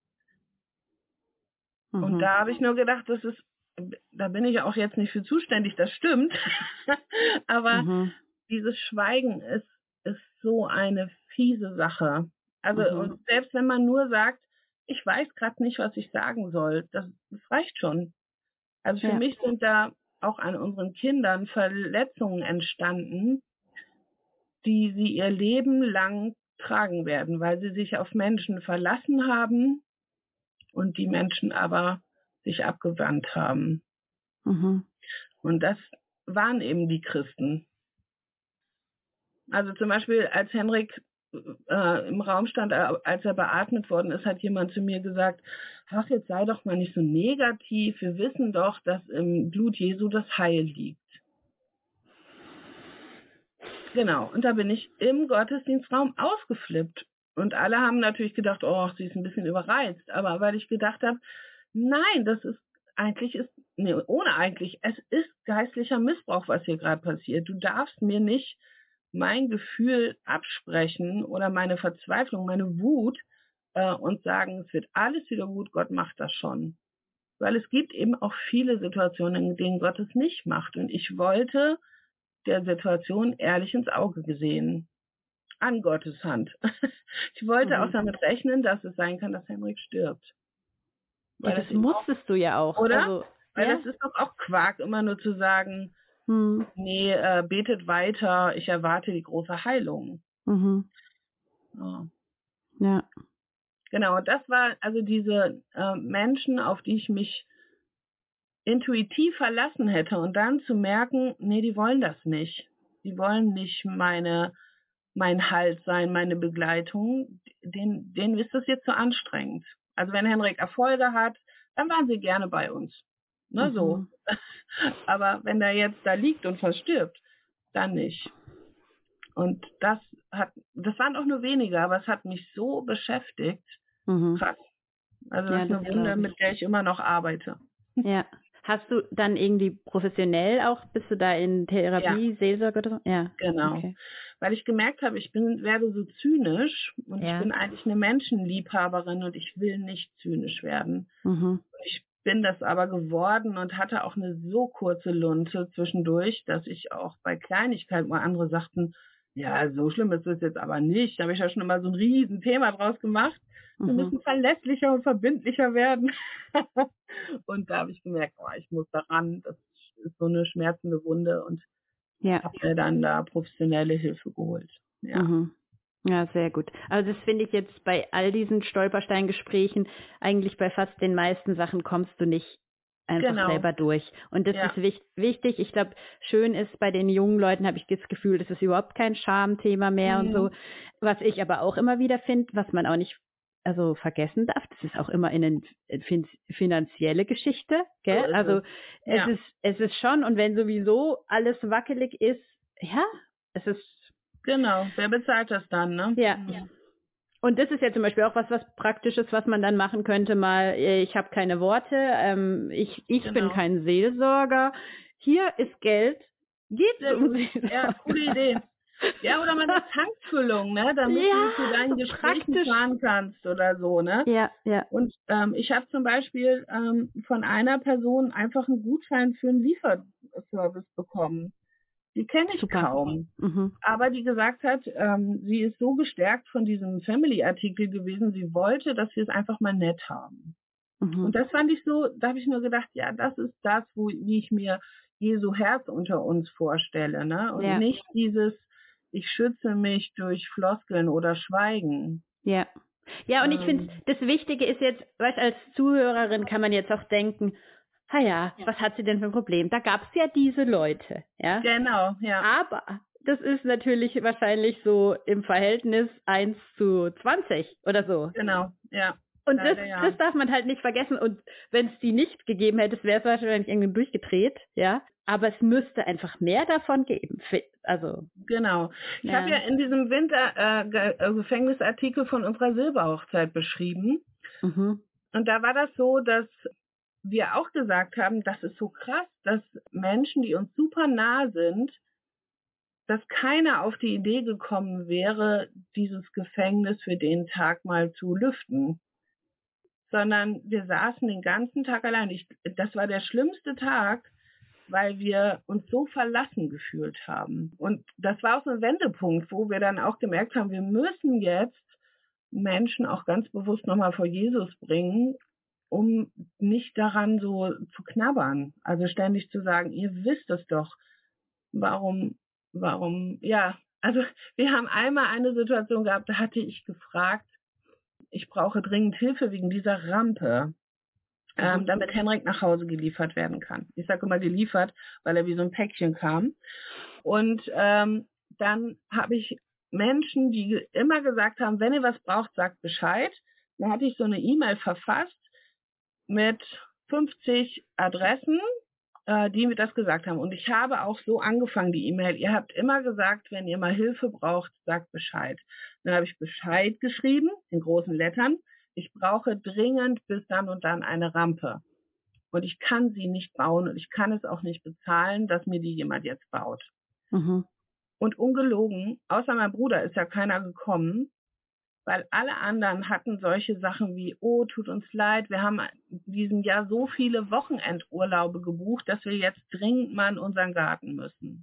Mhm. Und da habe ich nur gedacht, das ist, da bin ich auch jetzt nicht für zuständig, das stimmt. Aber Mhm. dieses Schweigen ist, ist so eine fiese Sache. Also, Mhm. und selbst wenn man nur sagt, ich weiß gerade nicht, was ich sagen soll, das, das reicht schon. Also für Ja. mich sind da auch an unseren Kindern Verletzungen entstanden, die sie ihr Leben lang tragen werden, weil sie sich auf Menschen verlassen haben und die Menschen aber sich abgewandt haben. Mhm. Und das waren eben die Christen. Also zum Beispiel, als Henrik äh, im Raum stand, äh, als er beatmet worden ist, hat jemand zu mir gesagt, ach, jetzt sei doch mal nicht so negativ, wir wissen doch, dass im Blut Jesu das Heil liegt. Genau, und da bin ich im Gottesdienstraum ausgeflippt. Und alle haben natürlich gedacht, oh, sie ist ein bisschen überreizt. Aber weil ich gedacht habe, nein, das ist, eigentlich ist, nee, ohne eigentlich, es ist geistlicher Missbrauch, was hier gerade passiert. Du darfst mir nicht mein Gefühl absprechen oder meine Verzweiflung, meine Wut äh, und sagen, es wird alles wieder gut, Gott macht das schon. Weil es gibt eben auch viele Situationen, in denen Gott es nicht macht. Und ich wollte der Situation ehrlich ins Auge gesehen. An Gottes Hand. Ich wollte Mhm. auch damit rechnen, dass es sein kann, dass Henrik stirbt. Ja, Weil das es eben auch, musstest du ja auch. oder? Also, Weil ja. das ist doch auch Quark, immer nur zu sagen, Mhm. nee, äh, betet weiter, ich erwarte die große Heilung. Mhm. Ja. Ja. Genau, und das war also diese äh, Menschen, auf die ich mich intuitiv verlassen hätte und dann zu merken, nee, die wollen das nicht. Die wollen nicht meine mein Halt sein, meine Begleitung, denen, denen ist das jetzt zu anstrengend. Also wenn Henrik Erfolge hat, dann waren sie gerne bei uns. Ne, Mhm. so. Aber wenn der jetzt da liegt und verstirbt, dann nicht. Und das hat, das waren auch nur wenige, aber es hat mich so beschäftigt. Mhm. Krass. Also Ja, das ist das eine Wunde, glaube ich. mit der ich immer noch arbeite. Ja. Hast du dann irgendwie professionell auch, bist du da in Therapie, Seelsorge oder so? Ja. Genau. Okay. Weil ich gemerkt habe, ich bin, werde so zynisch und ich Ja. bin eigentlich eine Menschenliebhaberin und ich will nicht zynisch werden. Mhm. Ich bin das aber geworden und hatte auch eine so kurze Lunte zwischendurch, dass ich auch bei Kleinigkeiten, wo andere sagten, ja, so schlimm ist es jetzt aber nicht. Da habe ich ja schon immer so ein riesen Thema draus gemacht. Wir Mhm. müssen verlässlicher und verbindlicher werden. Und da habe ich gemerkt, oh, ich muss daran. Das ist so eine schmerzende Wunde und Ja. habe mir dann da professionelle Hilfe geholt. Ja. Mhm. Ja, sehr gut. Also das finde ich jetzt bei all diesen Stolpersteingesprächen, eigentlich bei fast den meisten Sachen kommst du nicht einfach Genau. selber durch. Und das Ja. ist wich- wichtig. Ich glaube, schön ist, bei den jungen Leuten habe ich das Gefühl, das ist überhaupt kein Schamthema mehr Mhm. und so. Was ich aber auch immer wieder finde, was man auch nicht also vergessen darf, das ist auch immer eine fin finanzielle Geschichte, gell? So ist Also es. es Ja. ist es ist schon, und wenn sowieso alles wackelig ist, ja, es ist Genau. Wer bezahlt das dann, ne? ja. Mhm. Und das ist ja zum Beispiel auch was, was Praktisches, was man dann machen könnte, mal, äh, ich habe keine Worte, ähm, ich, ich Genau. bin kein Seelsorger, hier ist Geld, geht's Sehr um gut. Seelsorge. Ja, coole Idee. Ja, oder mal eine Tankfüllung, ne, damit Ja, du zu deinen so Gesprächen praktisch. fahren kannst oder so, ne? Ja, ja. Und ähm, ich habe zum Beispiel ähm, von einer Person einfach einen Gutschein für einen Lieferservice bekommen. Die kenne ich Super. kaum. Mhm. Aber die gesagt hat, ähm, sie ist so gestärkt von diesem Family-Artikel gewesen, sie wollte, dass wir es einfach mal nett haben. Mhm. Und das fand ich so, da habe ich nur gedacht, ja, das ist das, wo, wie ich mir Jesu Herz unter uns vorstelle, ne? Und Ja. nicht dieses, ich schütze mich durch Floskeln oder Schweigen. Ja. Ja, und ich finde, Ähm, das Wichtige ist jetzt, weißt, als Zuhörerin kann man jetzt auch denken, ha ja, was hat sie denn für ein Problem? Da gab es ja diese Leute, ja. genau, ja. Aber das ist natürlich wahrscheinlich so im Verhältnis eins zu zwanzig oder so. Genau, ja. Und das, Leider ja. das darf man halt nicht vergessen. Und wenn es die nicht gegeben hätte, wäre es wahrscheinlich irgendwie durchgedreht, ja. Aber es müsste einfach mehr davon geben. Also Genau. Ich ja. habe ja in diesem Winter äh, Ge äh, Gefängnisartikel von unserer Silberhochzeit beschrieben. Mhm. Und da war das so, dass wir auch gesagt haben, das ist so krass, dass Menschen, die uns super nah sind, dass keiner auf die Idee gekommen wäre, dieses Gefängnis für den Tag mal zu lüften. Sondern wir saßen den ganzen Tag allein. Ich, das war der schlimmste Tag, weil wir uns so verlassen gefühlt haben. Und das war auch so ein Wendepunkt, wo wir dann auch gemerkt haben, wir müssen jetzt Menschen auch ganz bewusst nochmal vor Jesus bringen, um nicht daran so zu knabbern. Also ständig zu sagen, ihr wisst es doch. Warum, warum, ja. Also wir haben einmal eine Situation gehabt, da hatte ich gefragt, ich brauche dringend Hilfe wegen dieser Rampe, ähm, damit Henrik nach Hause geliefert werden kann. Ich sage immer geliefert, weil er wie so ein Päckchen kam. Und ähm, dann habe ich Menschen, die immer gesagt haben, wenn ihr was braucht, sagt Bescheid. Dann hatte ich so eine E-Mail verfasst mit fünfzig Adressen, äh, die mir das gesagt haben. Und ich habe auch so angefangen, die E-Mail. Ihr habt immer gesagt, wenn ihr mal Hilfe braucht, sagt Bescheid. Dann habe ich Bescheid geschrieben, in großen Lettern. Ich brauche dringend bis dann und dann eine Rampe. Und ich kann sie nicht bauen und ich kann es auch nicht bezahlen, dass mir die jemand jetzt baut. Mhm. Und ungelogen, außer mein Bruder ist ja keiner gekommen, weil alle anderen hatten solche Sachen wie, oh, tut uns leid, wir haben in diesem Jahr so viele Wochenendurlaube gebucht, dass wir jetzt dringend mal in unseren Garten müssen.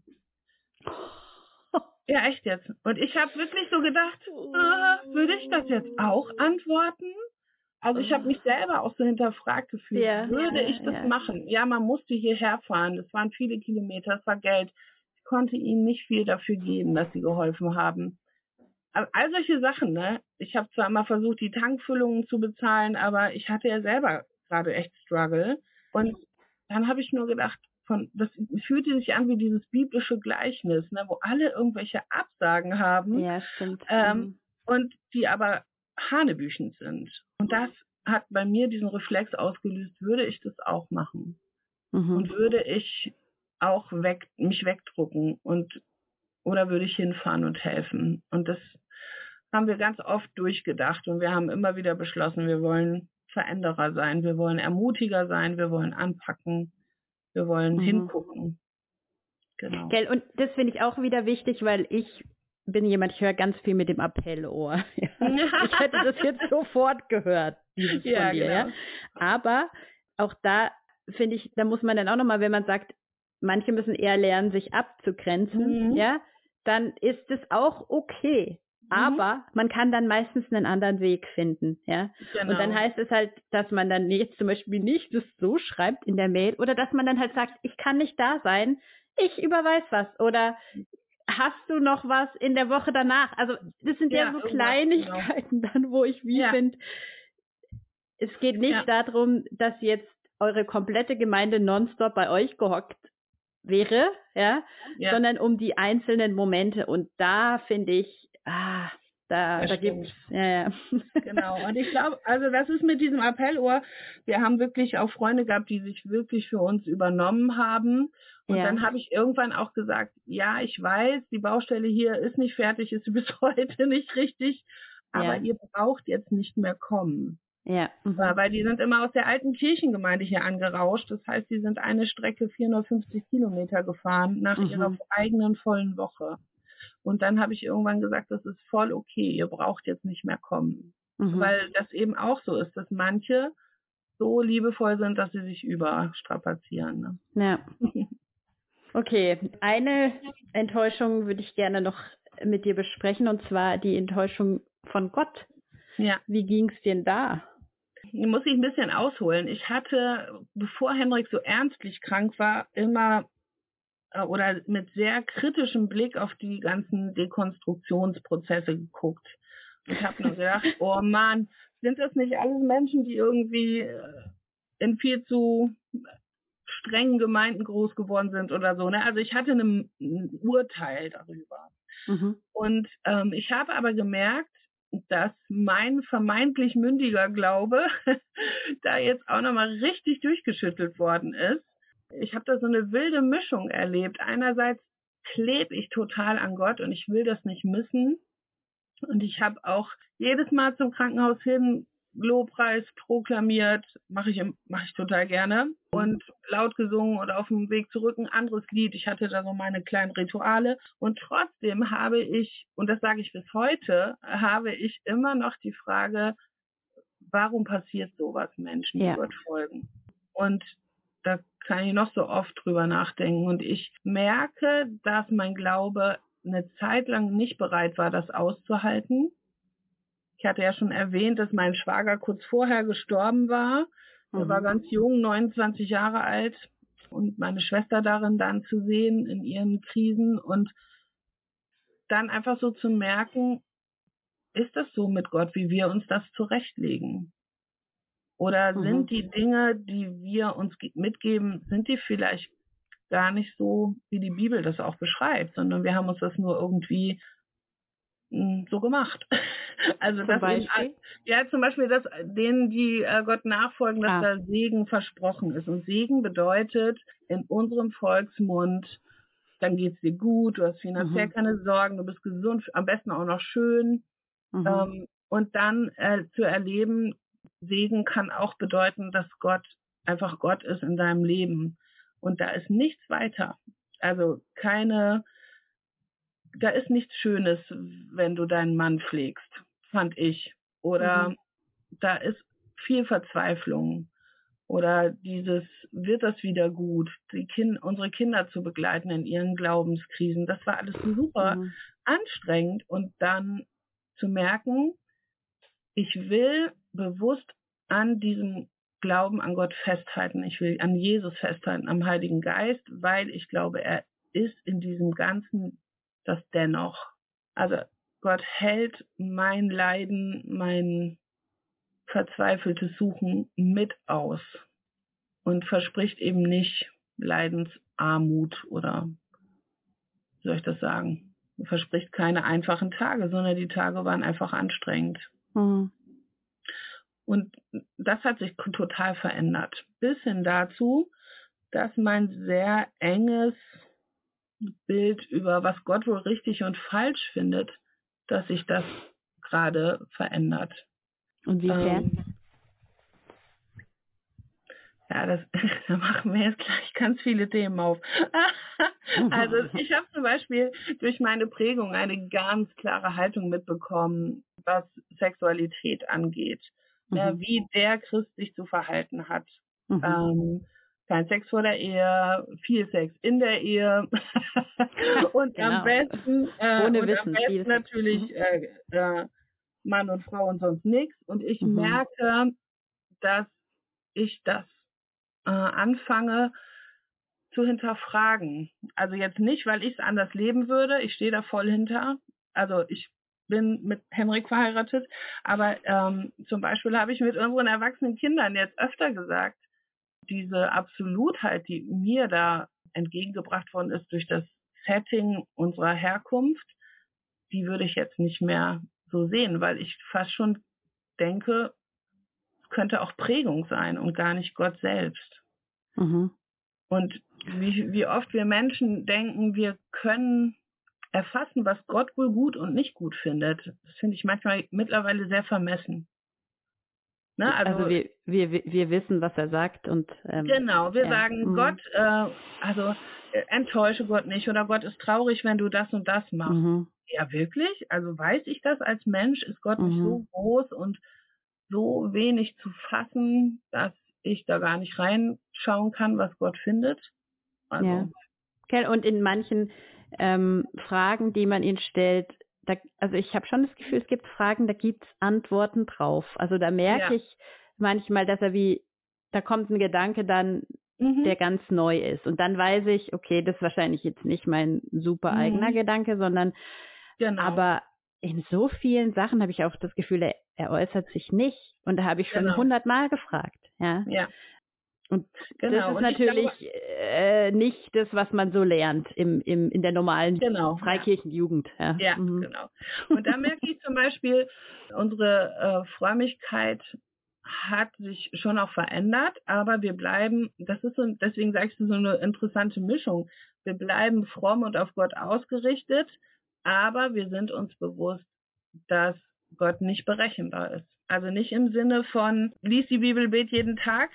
Ja, echt jetzt. Und ich habe wirklich so gedacht, ah, würde ich das jetzt auch antworten? Also ich habe mich selber auch so hinterfragt gefühlt, Ja, würde ja, ich das ja. machen? Ja, man musste hierher fahren, es waren viele Kilometer, es war Geld. Ich konnte ihnen nicht viel dafür geben, dass sie geholfen haben. Aber all solche Sachen, ne? Ich habe zwar immer versucht, die Tankfüllungen zu bezahlen, aber ich hatte ja selber gerade echt Struggle. Und dann habe ich nur gedacht, von das fühlte sich an wie dieses biblische Gleichnis, ne, wo alle irgendwelche Absagen haben, Ja, stimmt. ähm, Mhm. und die aber hanebüchend sind. Und das hat bei mir diesen Reflex ausgelöst, würde ich das auch machen? Mhm. Und würde ich auch weg, mich wegdrucken und oder würde ich hinfahren und helfen? Und das haben wir ganz oft durchgedacht und wir haben immer wieder beschlossen, wir wollen Veränderer sein, wir wollen Ermutiger sein, wir wollen anpacken, wir wollen Mhm. hingucken. Genau. Gell, und das finde ich auch wieder wichtig, weil ich bin jemand, ich höre ganz viel mit dem Appellohr. Ja. Ich hätte das jetzt sofort gehört, dieses Ja, von dir. genau. Ja. Aber auch da finde ich, da muss man dann auch nochmal, wenn man sagt, manche müssen eher lernen, sich abzugrenzen, Mhm. ja, dann ist es auch okay. Aber man kann dann meistens einen anderen Weg finden, ja. Genau. Und dann heißt es halt, dass man dann jetzt zum Beispiel nicht das so schreibt in der Mail oder dass man dann halt sagt, ich kann nicht da sein, ich überweise was oder hast du noch was in der Woche danach? Also das sind ja, ja so Kleinigkeiten genau. dann, wo ich wie ja. finde, es geht nicht ja. darum, dass jetzt eure komplette Gemeinde nonstop bei euch gehockt wäre, ja, ja. sondern um die einzelnen Momente. Und da finde ich, ah, da, da gibt's, ja, ja. Genau. Und ich glaube, also das ist mit diesem Appellohr, wir haben wirklich auch Freunde gehabt, die sich wirklich für uns übernommen haben. Und ja. dann habe ich irgendwann auch gesagt, ja, ich weiß, die Baustelle hier ist nicht fertig, ist bis heute nicht richtig, aber ja. ihr braucht jetzt nicht mehr kommen. Ja. Mhm. Weil die sind immer aus der alten Kirchengemeinde hier angerauscht. Das heißt, die sind eine Strecke vierhundertfünfzig Kilometer gefahren nach mhm. ihrer eigenen vollen Woche. Und dann habe ich irgendwann gesagt, das ist voll okay, ihr braucht jetzt nicht mehr kommen. Mhm. Weil das eben auch so ist, dass manche so liebevoll sind, dass sie sich überstrapazieren. Ne? Ja. Okay, eine Enttäuschung würde ich gerne noch mit dir besprechen, und zwar die Enttäuschung von Gott. Ja. Wie ging es dir da? Hier muss ich ein bisschen ausholen. Ich hatte, bevor Henrik so ernstlich krank war, immer oder mit sehr kritischem Blick auf die ganzen Dekonstruktionsprozesse geguckt. Und habe nur gedacht, oh Mann, sind das nicht alles Menschen, die irgendwie in viel zu strengen Gemeinden groß geworden sind oder so. Ne? Also ich hatte ein, ein Urteil darüber. Mhm. Und ähm, ich habe aber gemerkt, dass mein vermeintlich mündiger Glaube da jetzt auch nochmal richtig durchgeschüttelt worden ist. Ich habe da so eine wilde Mischung erlebt. Einerseits klebe ich total an Gott und ich will das nicht missen. Und ich habe auch jedes Mal zum Krankenhaus hin Lobpreis proklamiert, mache ich, mach ich total gerne. Und laut gesungen oder auf dem Weg zurück ein anderes Lied. Ich hatte da so meine kleinen Rituale. Und trotzdem habe ich, und das sage ich bis heute, habe ich immer noch die Frage, warum passiert sowas Menschen, die ja. Gott folgen? Und da kann ich noch so oft drüber nachdenken. Und ich merke, dass mein Glaube eine Zeit lang nicht bereit war, das auszuhalten. Ich hatte ja schon erwähnt, dass mein Schwager kurz vorher gestorben war. Er mhm. war ganz jung, neunundzwanzig Jahre alt. Und meine Schwester darin dann zu sehen in ihren Krisen und dann einfach so zu merken, ist das so mit Gott, wie wir uns das zurechtlegen? Oder mhm. sind die Dinge, die wir uns mitgeben, sind die vielleicht gar nicht so, wie die Bibel das auch beschreibt, sondern wir haben uns das nur irgendwie mh, so gemacht. Also zum das Beispiel? Eben, ja, zum Beispiel, dass denen, die äh, Gott nachfolgen, dass ah. da Segen versprochen ist. Und Segen bedeutet in unserem Volksmund, dann geht's dir gut, du hast finanziell mhm. keine Sorgen, du bist gesund, am besten auch noch schön. Mhm. Ähm, und dann äh, zu erleben, Segen kann auch bedeuten, dass Gott einfach Gott ist in deinem Leben. Und da ist nichts weiter. Also keine, da ist nichts Schönes, wenn du deinen Mann pflegst, fand ich. Oder mhm. da ist viel Verzweiflung. Oder dieses, wird das wieder gut, die kind, unsere Kinder zu begleiten in ihren Glaubenskrisen. Das war alles super mhm. anstrengend. Und dann zu merken, ich will bewusst an diesem Glauben an Gott festhalten. Ich will an Jesus festhalten, am Heiligen Geist, weil ich glaube, er ist in diesem Ganzen das Dennoch. Also Gott hält mein Leiden, mein verzweifeltes Suchen mit aus und verspricht eben nicht Leidensarmut oder, wie soll ich das sagen, er verspricht keine einfachen Tage, sondern die Tage waren einfach anstrengend. Mhm. Und das hat sich total verändert. Bis hin dazu, dass mein sehr enges Bild über was Gott wohl richtig und falsch findet, dass sich das gerade verändert. Und wiefern? Ähm, ja, das, da machen wir jetzt gleich ganz viele Themen auf. Also ich habe zum Beispiel durch meine Prägung eine ganz klare Haltung mitbekommen, was Sexualität angeht. Mhm. Ja, wie der Christ sich zu verhalten hat. Mhm. Ähm, kein Sex vor der Ehe, viel Sex in der Ehe und genau. am besten, äh, Ohne und Wissen, am besten natürlich mhm. äh, äh, Mann und Frau und sonst nichts. Und ich mhm. merke, dass ich das äh, anfange zu hinterfragen. Also jetzt nicht, weil ich es anders leben würde. Ich stehe da voll hinter. Also ich bin mit Henrik verheiratet, aber ähm, zum Beispiel habe ich mit unseren erwachsenen Kindern jetzt öfter gesagt, diese Absolutheit, die mir da entgegengebracht worden ist durch das Setting unserer Herkunft, die würde ich jetzt nicht mehr so sehen, weil ich fast schon denke, es könnte auch Prägung sein und gar nicht Gott selbst. Mhm. Und wie, wie oft wir Menschen denken, wir können erfassen, was Gott wohl gut und nicht gut findet, das finde ich manchmal mittlerweile sehr vermessen. Ne? Also, also wir, wir, wir wissen, was er sagt und ähm, genau, wir ja. sagen, Mhm. Gott, äh, also äh, enttäusche Gott nicht oder Gott ist traurig, wenn du das und das machst. Mhm. Ja, wirklich? Also weiß ich das als Mensch? Ist Gott Mhm. nicht so groß und so wenig zu fassen, dass ich da gar nicht reinschauen kann, was Gott findet? Also, Ja. Okay, und in manchen ähm, Fragen, die man ihn stellt, da, also ich habe schon das Gefühl, es gibt Fragen, da gibt es Antworten drauf. Also da merke Ja. ich manchmal, dass er wie, da kommt ein Gedanke dann, mhm. der ganz neu ist. Und dann weiß ich, okay, das ist wahrscheinlich jetzt nicht mein super Mhm. eigener Gedanke, sondern Genau. aber in so vielen Sachen habe ich auch das Gefühl, er, er äußert sich nicht. Und da habe ich schon Genau. hundertmal gefragt. Ja. Ja. Und Genau. das ist Und ich natürlich glaube, äh, nicht das, was man so lernt im, im, in der normalen genau, Freikirchenjugend. Ja, ja, mhm. genau. Und da merke ich zum Beispiel, unsere äh, Frömmigkeit hat sich schon auch verändert, aber wir bleiben, das ist so, deswegen sagst du, so eine interessante Mischung. Wir bleiben fromm und auf Gott ausgerichtet, aber wir sind uns bewusst, dass Gott nicht berechenbar ist. Also nicht im Sinne von, lies die Bibel, bet jeden Tag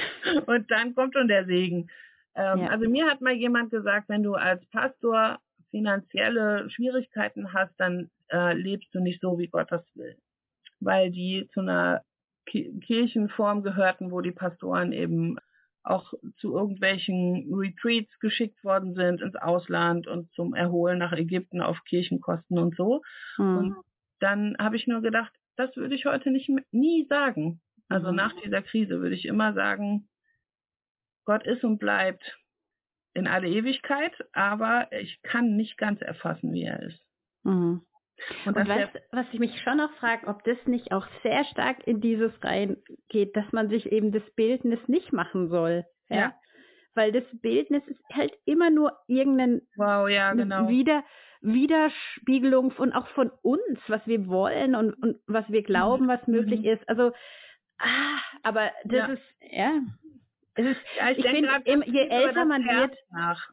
und dann kommt schon der Segen. Ähm, Ja. Also mir hat mal jemand gesagt, wenn du als Pastor finanzielle Schwierigkeiten hast, dann äh, lebst du nicht so, wie Gott das will. Weil die zu einer Ki- Kirchenform gehörten, wo die Pastoren eben auch zu irgendwelchen Retreats geschickt worden sind ins Ausland und zum Erholen nach Ägypten auf Kirchenkosten und so. Mhm. Und dann habe ich nur gedacht, das würde ich heute nicht nie sagen. Also Mhm. nach dieser Krise würde ich immer sagen, Gott ist und bleibt in alle Ewigkeit, aber ich kann nicht ganz erfassen, wie er ist. Mhm. Und, Und dass weißt, der, was ich mich schon noch frage, ob das nicht auch sehr stark in dieses reingeht, dass man sich eben das Bildnis nicht machen soll. Ja. Ja. Weil das Bildnis ist halt immer nur irgendeine wow, ja, genau. Wieder, Widerspiegelung von auch von uns, was wir wollen und, und was wir glauben, was möglich Mhm. ist. Also, ah, aber das Ja. ist, ja, es ist, Ja, ich ich denke finde, gerade im- ganz je viel über älter das man Herz wird, nach.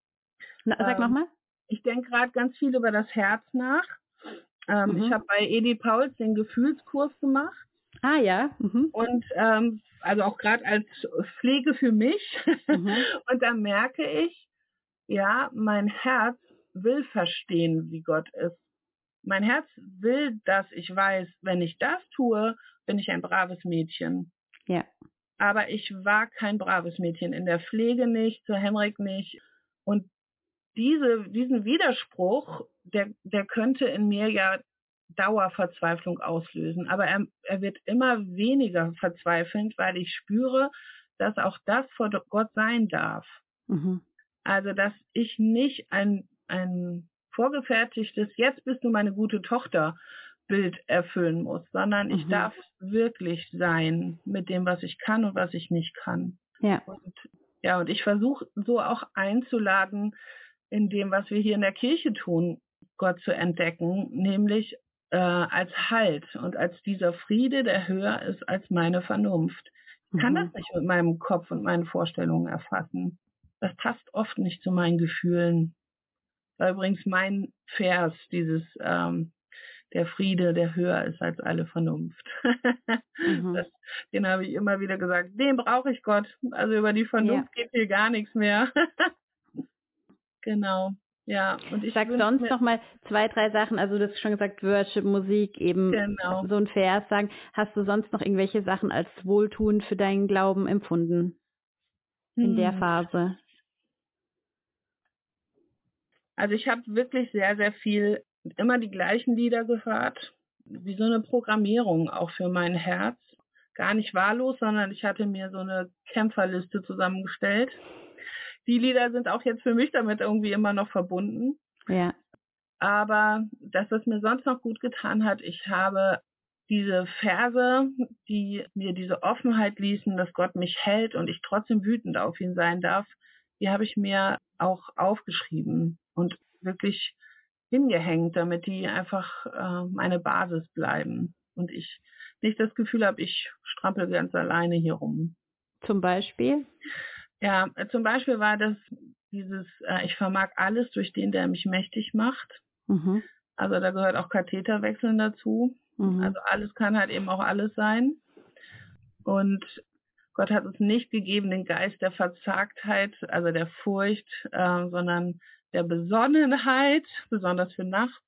na, sag Ähm, nochmal. Ich denke gerade ganz viel über das Herz nach. Ähm, Mhm. Ich habe bei Edi Pauls den Gefühlskurs gemacht Ah ja. Mhm. und ähm, also auch gerade als Pflege für mich. Mhm. Und da merke ich, ja, mein Herz will verstehen, wie Gott ist. Mein Herz will, dass ich weiß, wenn ich das tue, bin ich ein braves Mädchen. Ja. Aber ich war kein braves Mädchen, in der Pflege nicht, zu Henrik nicht. Und diese, diesen Widerspruch, der, der könnte in mir ja Dauerverzweiflung auslösen. Aber er, er wird immer weniger verzweifelnd, weil ich spüre, dass auch das vor Gott sein darf. Mhm. Also, dass ich nicht ein, ein vorgefertigtes, jetzt bist du meine gute Tochter, Bild erfüllen muss, sondern ich Mhm. darf wirklich sein mit dem, was ich kann und was ich nicht kann. Ja. Und ja, und ich versuche so auch einzuladen, in dem, was wir hier in der Kirche tun, Gott zu entdecken, nämlich äh, als Halt und als dieser Friede, der höher ist als meine Vernunft. Ich kann Mhm. das nicht mit meinem Kopf und meinen Vorstellungen erfassen. Das passt oft nicht zu meinen Gefühlen. Das war übrigens mein Vers, dieses ähm, der Friede, der höher ist als alle Vernunft. Mhm. Das, den habe ich immer wieder gesagt, den brauche ich Gott. Also über die Vernunft Ja. geht hier gar nichts mehr. Genau, ja. Und ich Sag wünsch sonst mir, noch mal zwei, drei Sachen. Also du hast schon gesagt, Worship, Musik, eben genau. so ein Vers sagen. Hast du sonst noch irgendwelche Sachen als wohltuend für deinen Glauben empfunden in der Hm. Phase? Also ich habe wirklich sehr, sehr viel, immer die gleichen Lieder gehört, wie so eine Programmierung auch für mein Herz. Gar nicht wahllos, sondern ich hatte mir so eine Kämpferliste zusammengestellt, die Lieder sind auch jetzt für mich damit irgendwie immer noch verbunden. Ja. Aber das, was mir sonst noch gut getan hat, ich habe diese Verse, die mir diese Offenheit ließen, dass Gott mich hält und ich trotzdem wütend auf ihn sein darf, die habe ich mir auch aufgeschrieben und wirklich hingehängt, damit die einfach äh, meine Basis bleiben und ich nicht das Gefühl habe, ich strampel ganz alleine hier rum. Zum Beispiel? Ja, äh, zum Beispiel war das dieses, äh, ich vermag alles durch den, der mich mächtig macht. Mhm. Also da gehört auch Katheterwechseln dazu. Mhm. Also alles kann halt eben auch alles sein. Und Gott hat uns nicht gegeben den Geist der Verzagtheit, also der Furcht, äh, sondern der Besonnenheit, besonders für nachts.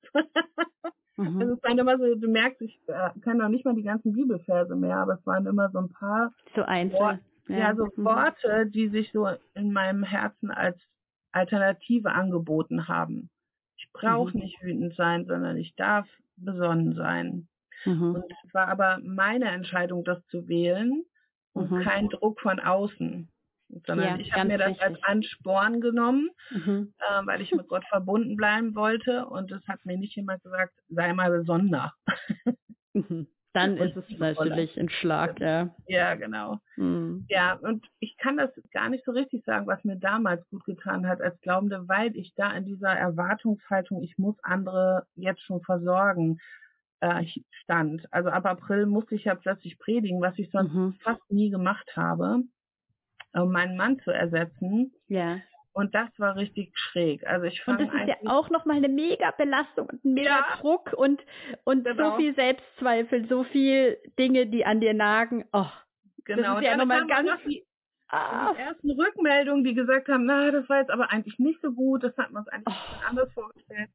Mhm. Also es waren immer so, du merkst, ich äh, kann noch nicht mal die ganzen Bibelverse mehr, aber es waren immer so ein paar So einzeln. Ja, ja so mhm. Worte, die sich so in meinem Herzen als Alternative angeboten haben. Ich brauche Mhm. nicht wütend sein, sondern ich darf besonnen sein. Mhm. Und es war aber meine Entscheidung, das zu wählen und Mhm. kein Druck von außen, sondern Ja, ich habe mir ganz das als wichtig. Ansporn genommen, Mhm. äh, weil ich mit Gott verbunden bleiben wollte und es hat mir nicht jemand gesagt, sei mal besonder. Mhm. Dann Und ist es liebevoller. natürlich ein Schlag, ja. Ja, genau. Mhm. Ja, und ich kann das gar nicht so richtig sagen, was mir damals gut getan hat als Glaubende, weil ich da in dieser Erwartungshaltung, ich muss andere jetzt schon versorgen, äh, stand. Also ab April musste ich ja plötzlich predigen, was ich sonst Mhm. fast nie gemacht habe, um meinen Mann zu ersetzen. Ja. Und das war richtig schräg. Also ich Und das fange ist ja eigentlich... auch nochmal eine mega Belastung und ein mega Ja. Druck und, und Genau. so viel Selbstzweifel, so viel Dinge, die an dir nagen. Oh, Genau. das ist ja Und dann nochmal kamen ganz... auch noch die, Ah. die ersten Rückmeldungen, die gesagt haben, na, das war jetzt aber eigentlich nicht so gut, das hatten wir uns eigentlich Oh. ein bisschen anders vorgestellt.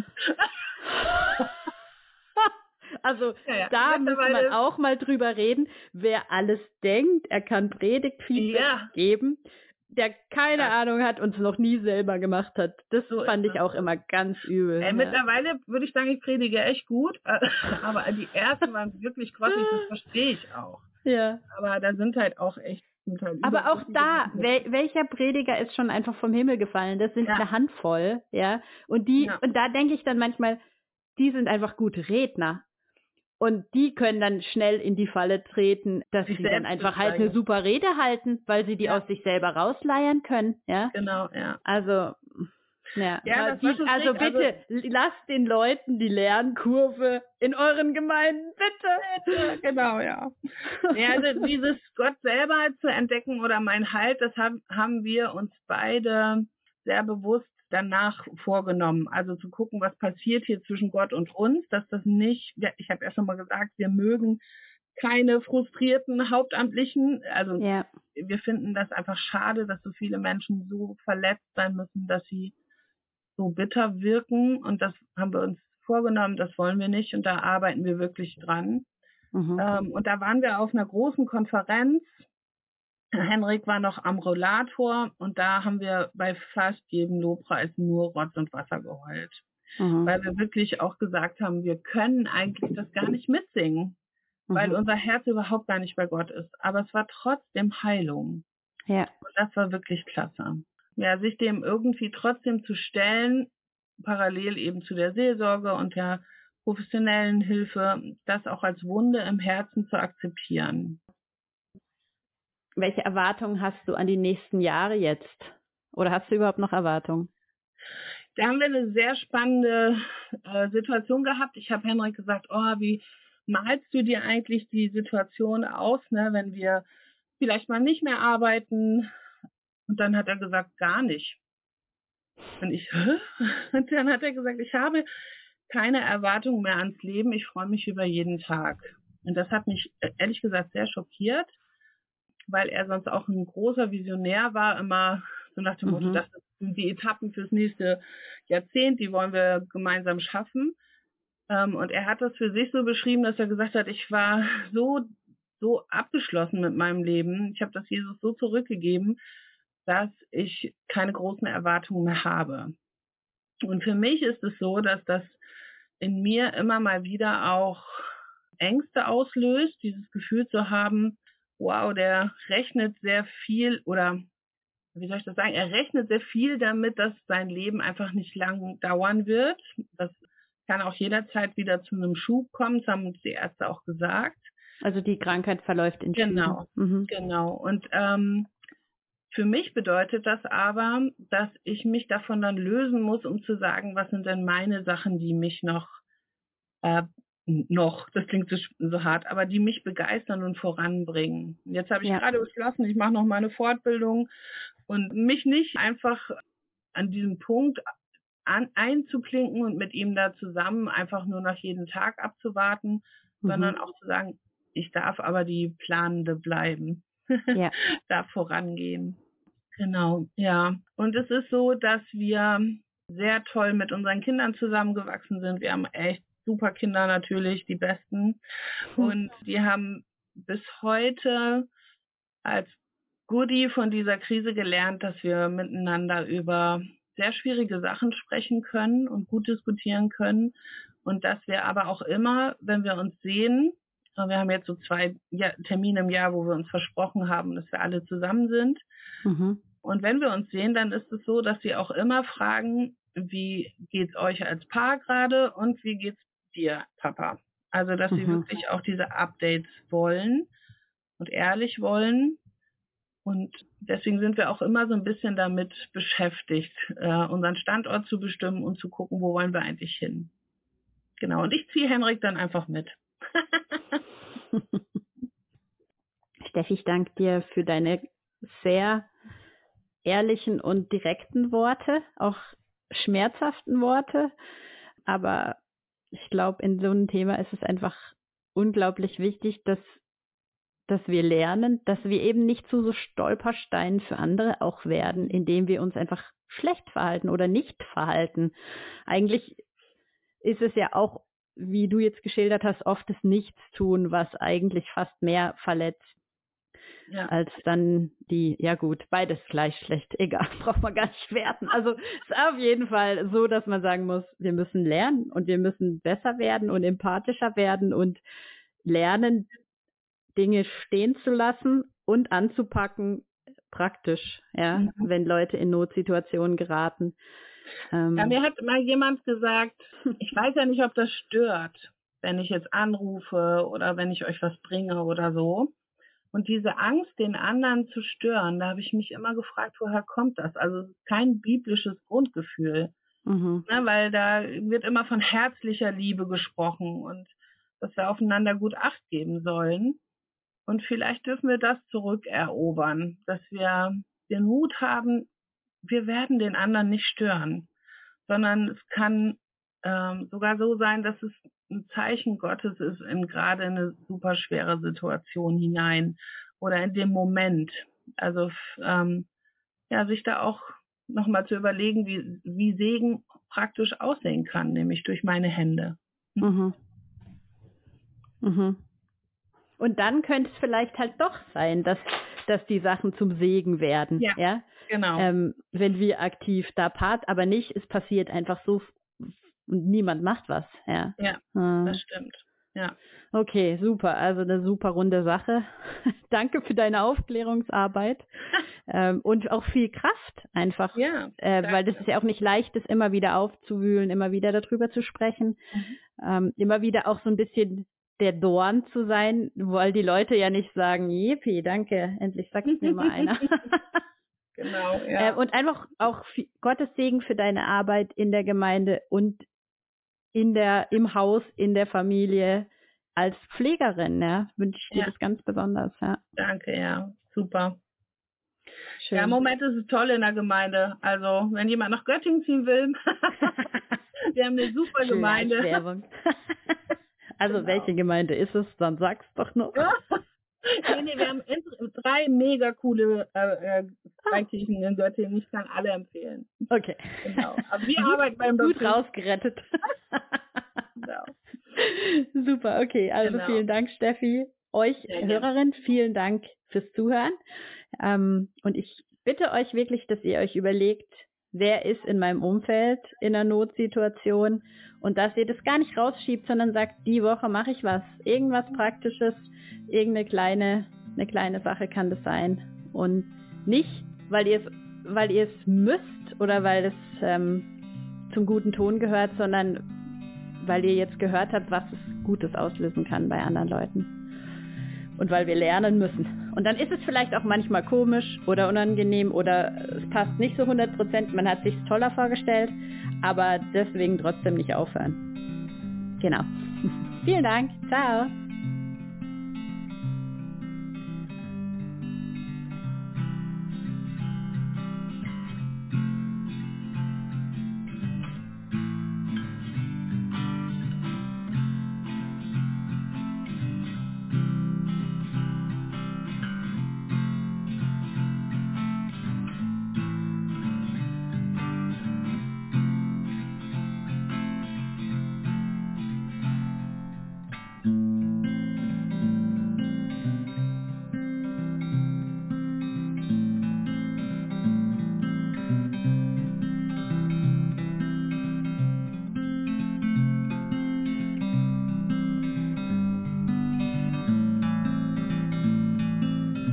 Also Ja, ja. da müsste man Mittlerweile- auch mal drüber reden, wer alles denkt, er kann Predigtfeedback Ja. geben, der keine Ja. Ahnung hat und es noch nie selber gemacht hat. Das So fand ist ich es. auch immer ganz übel. Ey, ja. mittlerweile würde ich sagen, ich predige echt gut, aber die ersten waren wirklich grottig, das verstehe ich auch. Ja. Aber da sind halt auch echt zum Teil Aber auch übergriffige da, Sachen wel, dabei. welcher Prediger ist schon einfach vom Himmel gefallen? Das sind Ja. eine Handvoll, ja. Und die, Ja. und da denke ich dann manchmal, die sind einfach gute Redner. Und die können dann schnell in die Falle treten, dass Sich sie dann selbst einfach zu halt eine steigern. super Rede halten, weil sie die Ja. aus sich selber rausleiern können, ja. Genau, ja. Also, ja, Ja, aber das war die, schon also schräg, bitte, lasst den Leuten die Lernkurve in euren Gemeinden, bitte. Ja, genau, ja. Ja, also dieses Gott selber zu entdecken oder mein Halt, das haben, haben wir uns beide sehr bewusst danach vorgenommen. Also zu gucken, was passiert hier zwischen Gott und uns, dass das nicht, ja, ich habe ja schon mal gesagt, wir mögen keine frustrierten Hauptamtlichen. Also Ja. wir finden das einfach schade, dass so viele Menschen so verletzt sein müssen, dass sie so bitter wirken. Und das haben wir uns vorgenommen, das wollen wir nicht. Und da arbeiten wir wirklich dran. Mhm. Ähm, und da waren wir auf einer großen Konferenz. Henrik war noch am Rollator und da haben wir bei fast jedem Lobpreis nur Rotz und Wasser geheult. Mhm. Weil wir wirklich auch gesagt haben, wir können eigentlich das gar nicht mitsingen, Mhm. weil unser Herz überhaupt gar nicht bei Gott ist. Aber es war trotzdem Heilung. Ja. Und das war wirklich klasse. Ja, sich dem irgendwie trotzdem zu stellen, parallel eben zu der Seelsorge und der professionellen Hilfe, das auch als Wunde im Herzen zu akzeptieren. Welche Erwartungen hast du an die nächsten Jahre jetzt? Oder hast du überhaupt noch Erwartungen? Da haben wir eine sehr spannende äh, Situation gehabt. Ich habe Henrik gesagt, oh, wie malst du dir eigentlich die Situation aus, ne, wenn wir vielleicht mal nicht mehr arbeiten? Und dann hat er gesagt, gar nicht. Und ich, hä? Und dann hat er gesagt, ich habe keine Erwartungen mehr ans Leben. Ich freue mich über jeden Tag. Und das hat mich äh, ehrlich gesagt sehr schockiert, weil er sonst auch ein großer Visionär war, immer so nach dem Motto, Mhm. das sind die Etappen fürs nächste Jahrzehnt, die wollen wir gemeinsam schaffen. Ähm, und er hat das für sich so beschrieben, dass er gesagt hat, ich war so, so abgeschlossen mit meinem Leben. Ich habe das Jesus so zurückgegeben, dass ich keine großen Erwartungen mehr habe. Und für mich ist es so, dass das in mir immer mal wieder auch Ängste auslöst, dieses Gefühl zu haben, wow, der rechnet sehr viel oder wie soll ich das sagen, er rechnet sehr viel damit, dass sein Leben einfach nicht lang dauern wird. Das kann auch jederzeit wieder zu einem Schub kommen, das haben uns die Ärzte auch gesagt. Also die Krankheit verläuft in Schüben. Genau, mhm. genau. Und ähm, für mich bedeutet das aber, dass ich mich davon dann lösen muss, um zu sagen, was sind denn meine Sachen, die mich noch, äh, noch, das klingt so, so hart, aber die mich begeistern und voranbringen. Jetzt habe ich ja. gerade beschlossen, ich mache noch meine Fortbildung und mich nicht einfach an diesem Punkt an, einzuklinken und mit ihm da zusammen einfach nur noch jeden Tag abzuwarten, mhm. sondern auch zu sagen, ich darf aber die Planende bleiben, ja. darf vorangehen. Genau, ja. Und es ist so, dass wir sehr toll mit unseren Kindern zusammengewachsen sind. Wir haben echt super Kinder natürlich, die besten. Und die haben bis heute als Goodie von dieser Krise gelernt, dass wir miteinander über sehr schwierige Sachen sprechen können und gut diskutieren können. Und dass wir aber auch immer, wenn wir uns sehen, wir haben jetzt so zwei Termine im Jahr, wo wir uns versprochen haben, dass wir alle zusammen sind. Mhm. Und wenn wir uns sehen, dann ist es so, dass sie auch immer fragen, wie geht's euch als Paar gerade und wie geht's dir, Papa? Also, dass mhm. sie wirklich auch diese Updates wollen und ehrlich wollen. Und deswegen sind wir auch immer so ein bisschen damit beschäftigt, äh, unseren Standort zu bestimmen und zu gucken, wo wollen wir eigentlich hin. Genau. Und ich ziehe Henrik dann einfach mit. Steffi, ich danke dir für deine sehr ehrlichen und direkten Worte, auch schmerzhaften Worte. Aber ich glaube, in so einem Thema ist es einfach unglaublich wichtig, dass, dass wir lernen, dass wir eben nicht zu so Stolpersteinen für andere auch werden, indem wir uns einfach schlecht verhalten oder nicht verhalten. Eigentlich ist es ja auch, wie du jetzt geschildert hast, oft das Nichtstun, was eigentlich fast mehr verletzt. Ja. Als dann die, ja gut, beides gleich schlecht, egal, braucht man gar nicht werten. Also es ist auf jeden Fall so, dass man sagen muss, wir müssen lernen und wir müssen besser werden und empathischer werden und lernen, Dinge stehen zu lassen und anzupacken, praktisch, ja, mhm. wenn Leute in Notsituationen geraten. Ähm, ja, mir hat mal jemand gesagt, ich weiß ja nicht, ob das stört, wenn ich jetzt anrufe oder wenn ich euch was bringe oder so. Und diese Angst, den anderen zu stören, da habe ich mich immer gefragt, woher kommt das? Also es ist kein biblisches Grundgefühl, mhm. ne, weil da wird immer von herzlicher Liebe gesprochen und dass wir aufeinander gut Acht geben sollen. Und vielleicht dürfen wir das zurückerobern, dass wir den Mut haben, wir werden den anderen nicht stören, sondern es kann ähm, sogar so sein, dass es ein Zeichen Gottes ist in gerade eine super schwere Situation hinein oder in dem Moment. Also ähm, ja, sich da auch nochmal zu überlegen, wie, wie Segen praktisch aussehen kann, nämlich durch meine Hände. Mhm. Mhm. Und dann könnte es vielleicht halt doch sein, dass, dass die Sachen zum Segen werden. Ja, ja? Genau. Ähm, wenn wir aktiv da part, aber nicht, es passiert einfach so und niemand macht was. Ja, ja hm. das stimmt. Ja. Okay, super. Also eine super runde Sache. Danke für deine Aufklärungsarbeit ähm, und auch viel Kraft einfach, ja, äh, weil das ist ja auch nicht leicht, das immer wieder aufzuwühlen, immer wieder darüber zu sprechen, mhm. ähm, immer wieder auch so ein bisschen der Dorn zu sein, weil die Leute ja nicht sagen, Jepi, danke, endlich sagt mir mal einer. Genau, ja. Äh, und einfach auch viel, Gottes Segen für deine Arbeit in der Gemeinde und in der, im Haus, in der Familie als Pflegerin, ja, wünsche ich dir ja. das ganz besonders, ja. Danke, ja, super. Schön. Ja, im Moment ist es toll in der Gemeinde. Also, wenn jemand nach Göttingen ziehen will, wir haben eine super Gemeinde. Also, genau. Welche Gemeinde ist es? Dann sag's doch noch. nee, nee, wir haben drei mega coole äh, Freikirchen in Göttingen. Ich kann alle empfehlen. Okay. Genau. Aber wir gut, arbeiten beim Gut rausgerettet. Genau. Super, okay. Also genau. Vielen Dank, Steffi. Euch ja, Hörerin, ja. Vielen Dank fürs Zuhören. Ähm, und ich bitte euch wirklich, dass ihr euch überlegt, wer ist in meinem Umfeld in einer Notsituation und dass ihr das gar nicht rausschiebt, sondern sagt, die Woche mache ich was. Irgendwas Praktisches, irgendeine kleine, eine kleine Sache kann das sein. Und nicht, weil ihr es weil ihr es müsst oder weil es ähm, zum guten Ton gehört, sondern weil ihr jetzt gehört habt, was es Gutes auslösen kann bei anderen Leuten. Und weil wir lernen müssen. Und dann ist es vielleicht auch manchmal komisch oder unangenehm oder es passt nicht so hundert Prozent. Man hat sich es toller vorgestellt, aber deswegen trotzdem nicht aufhören. Genau. Vielen Dank. Ciao.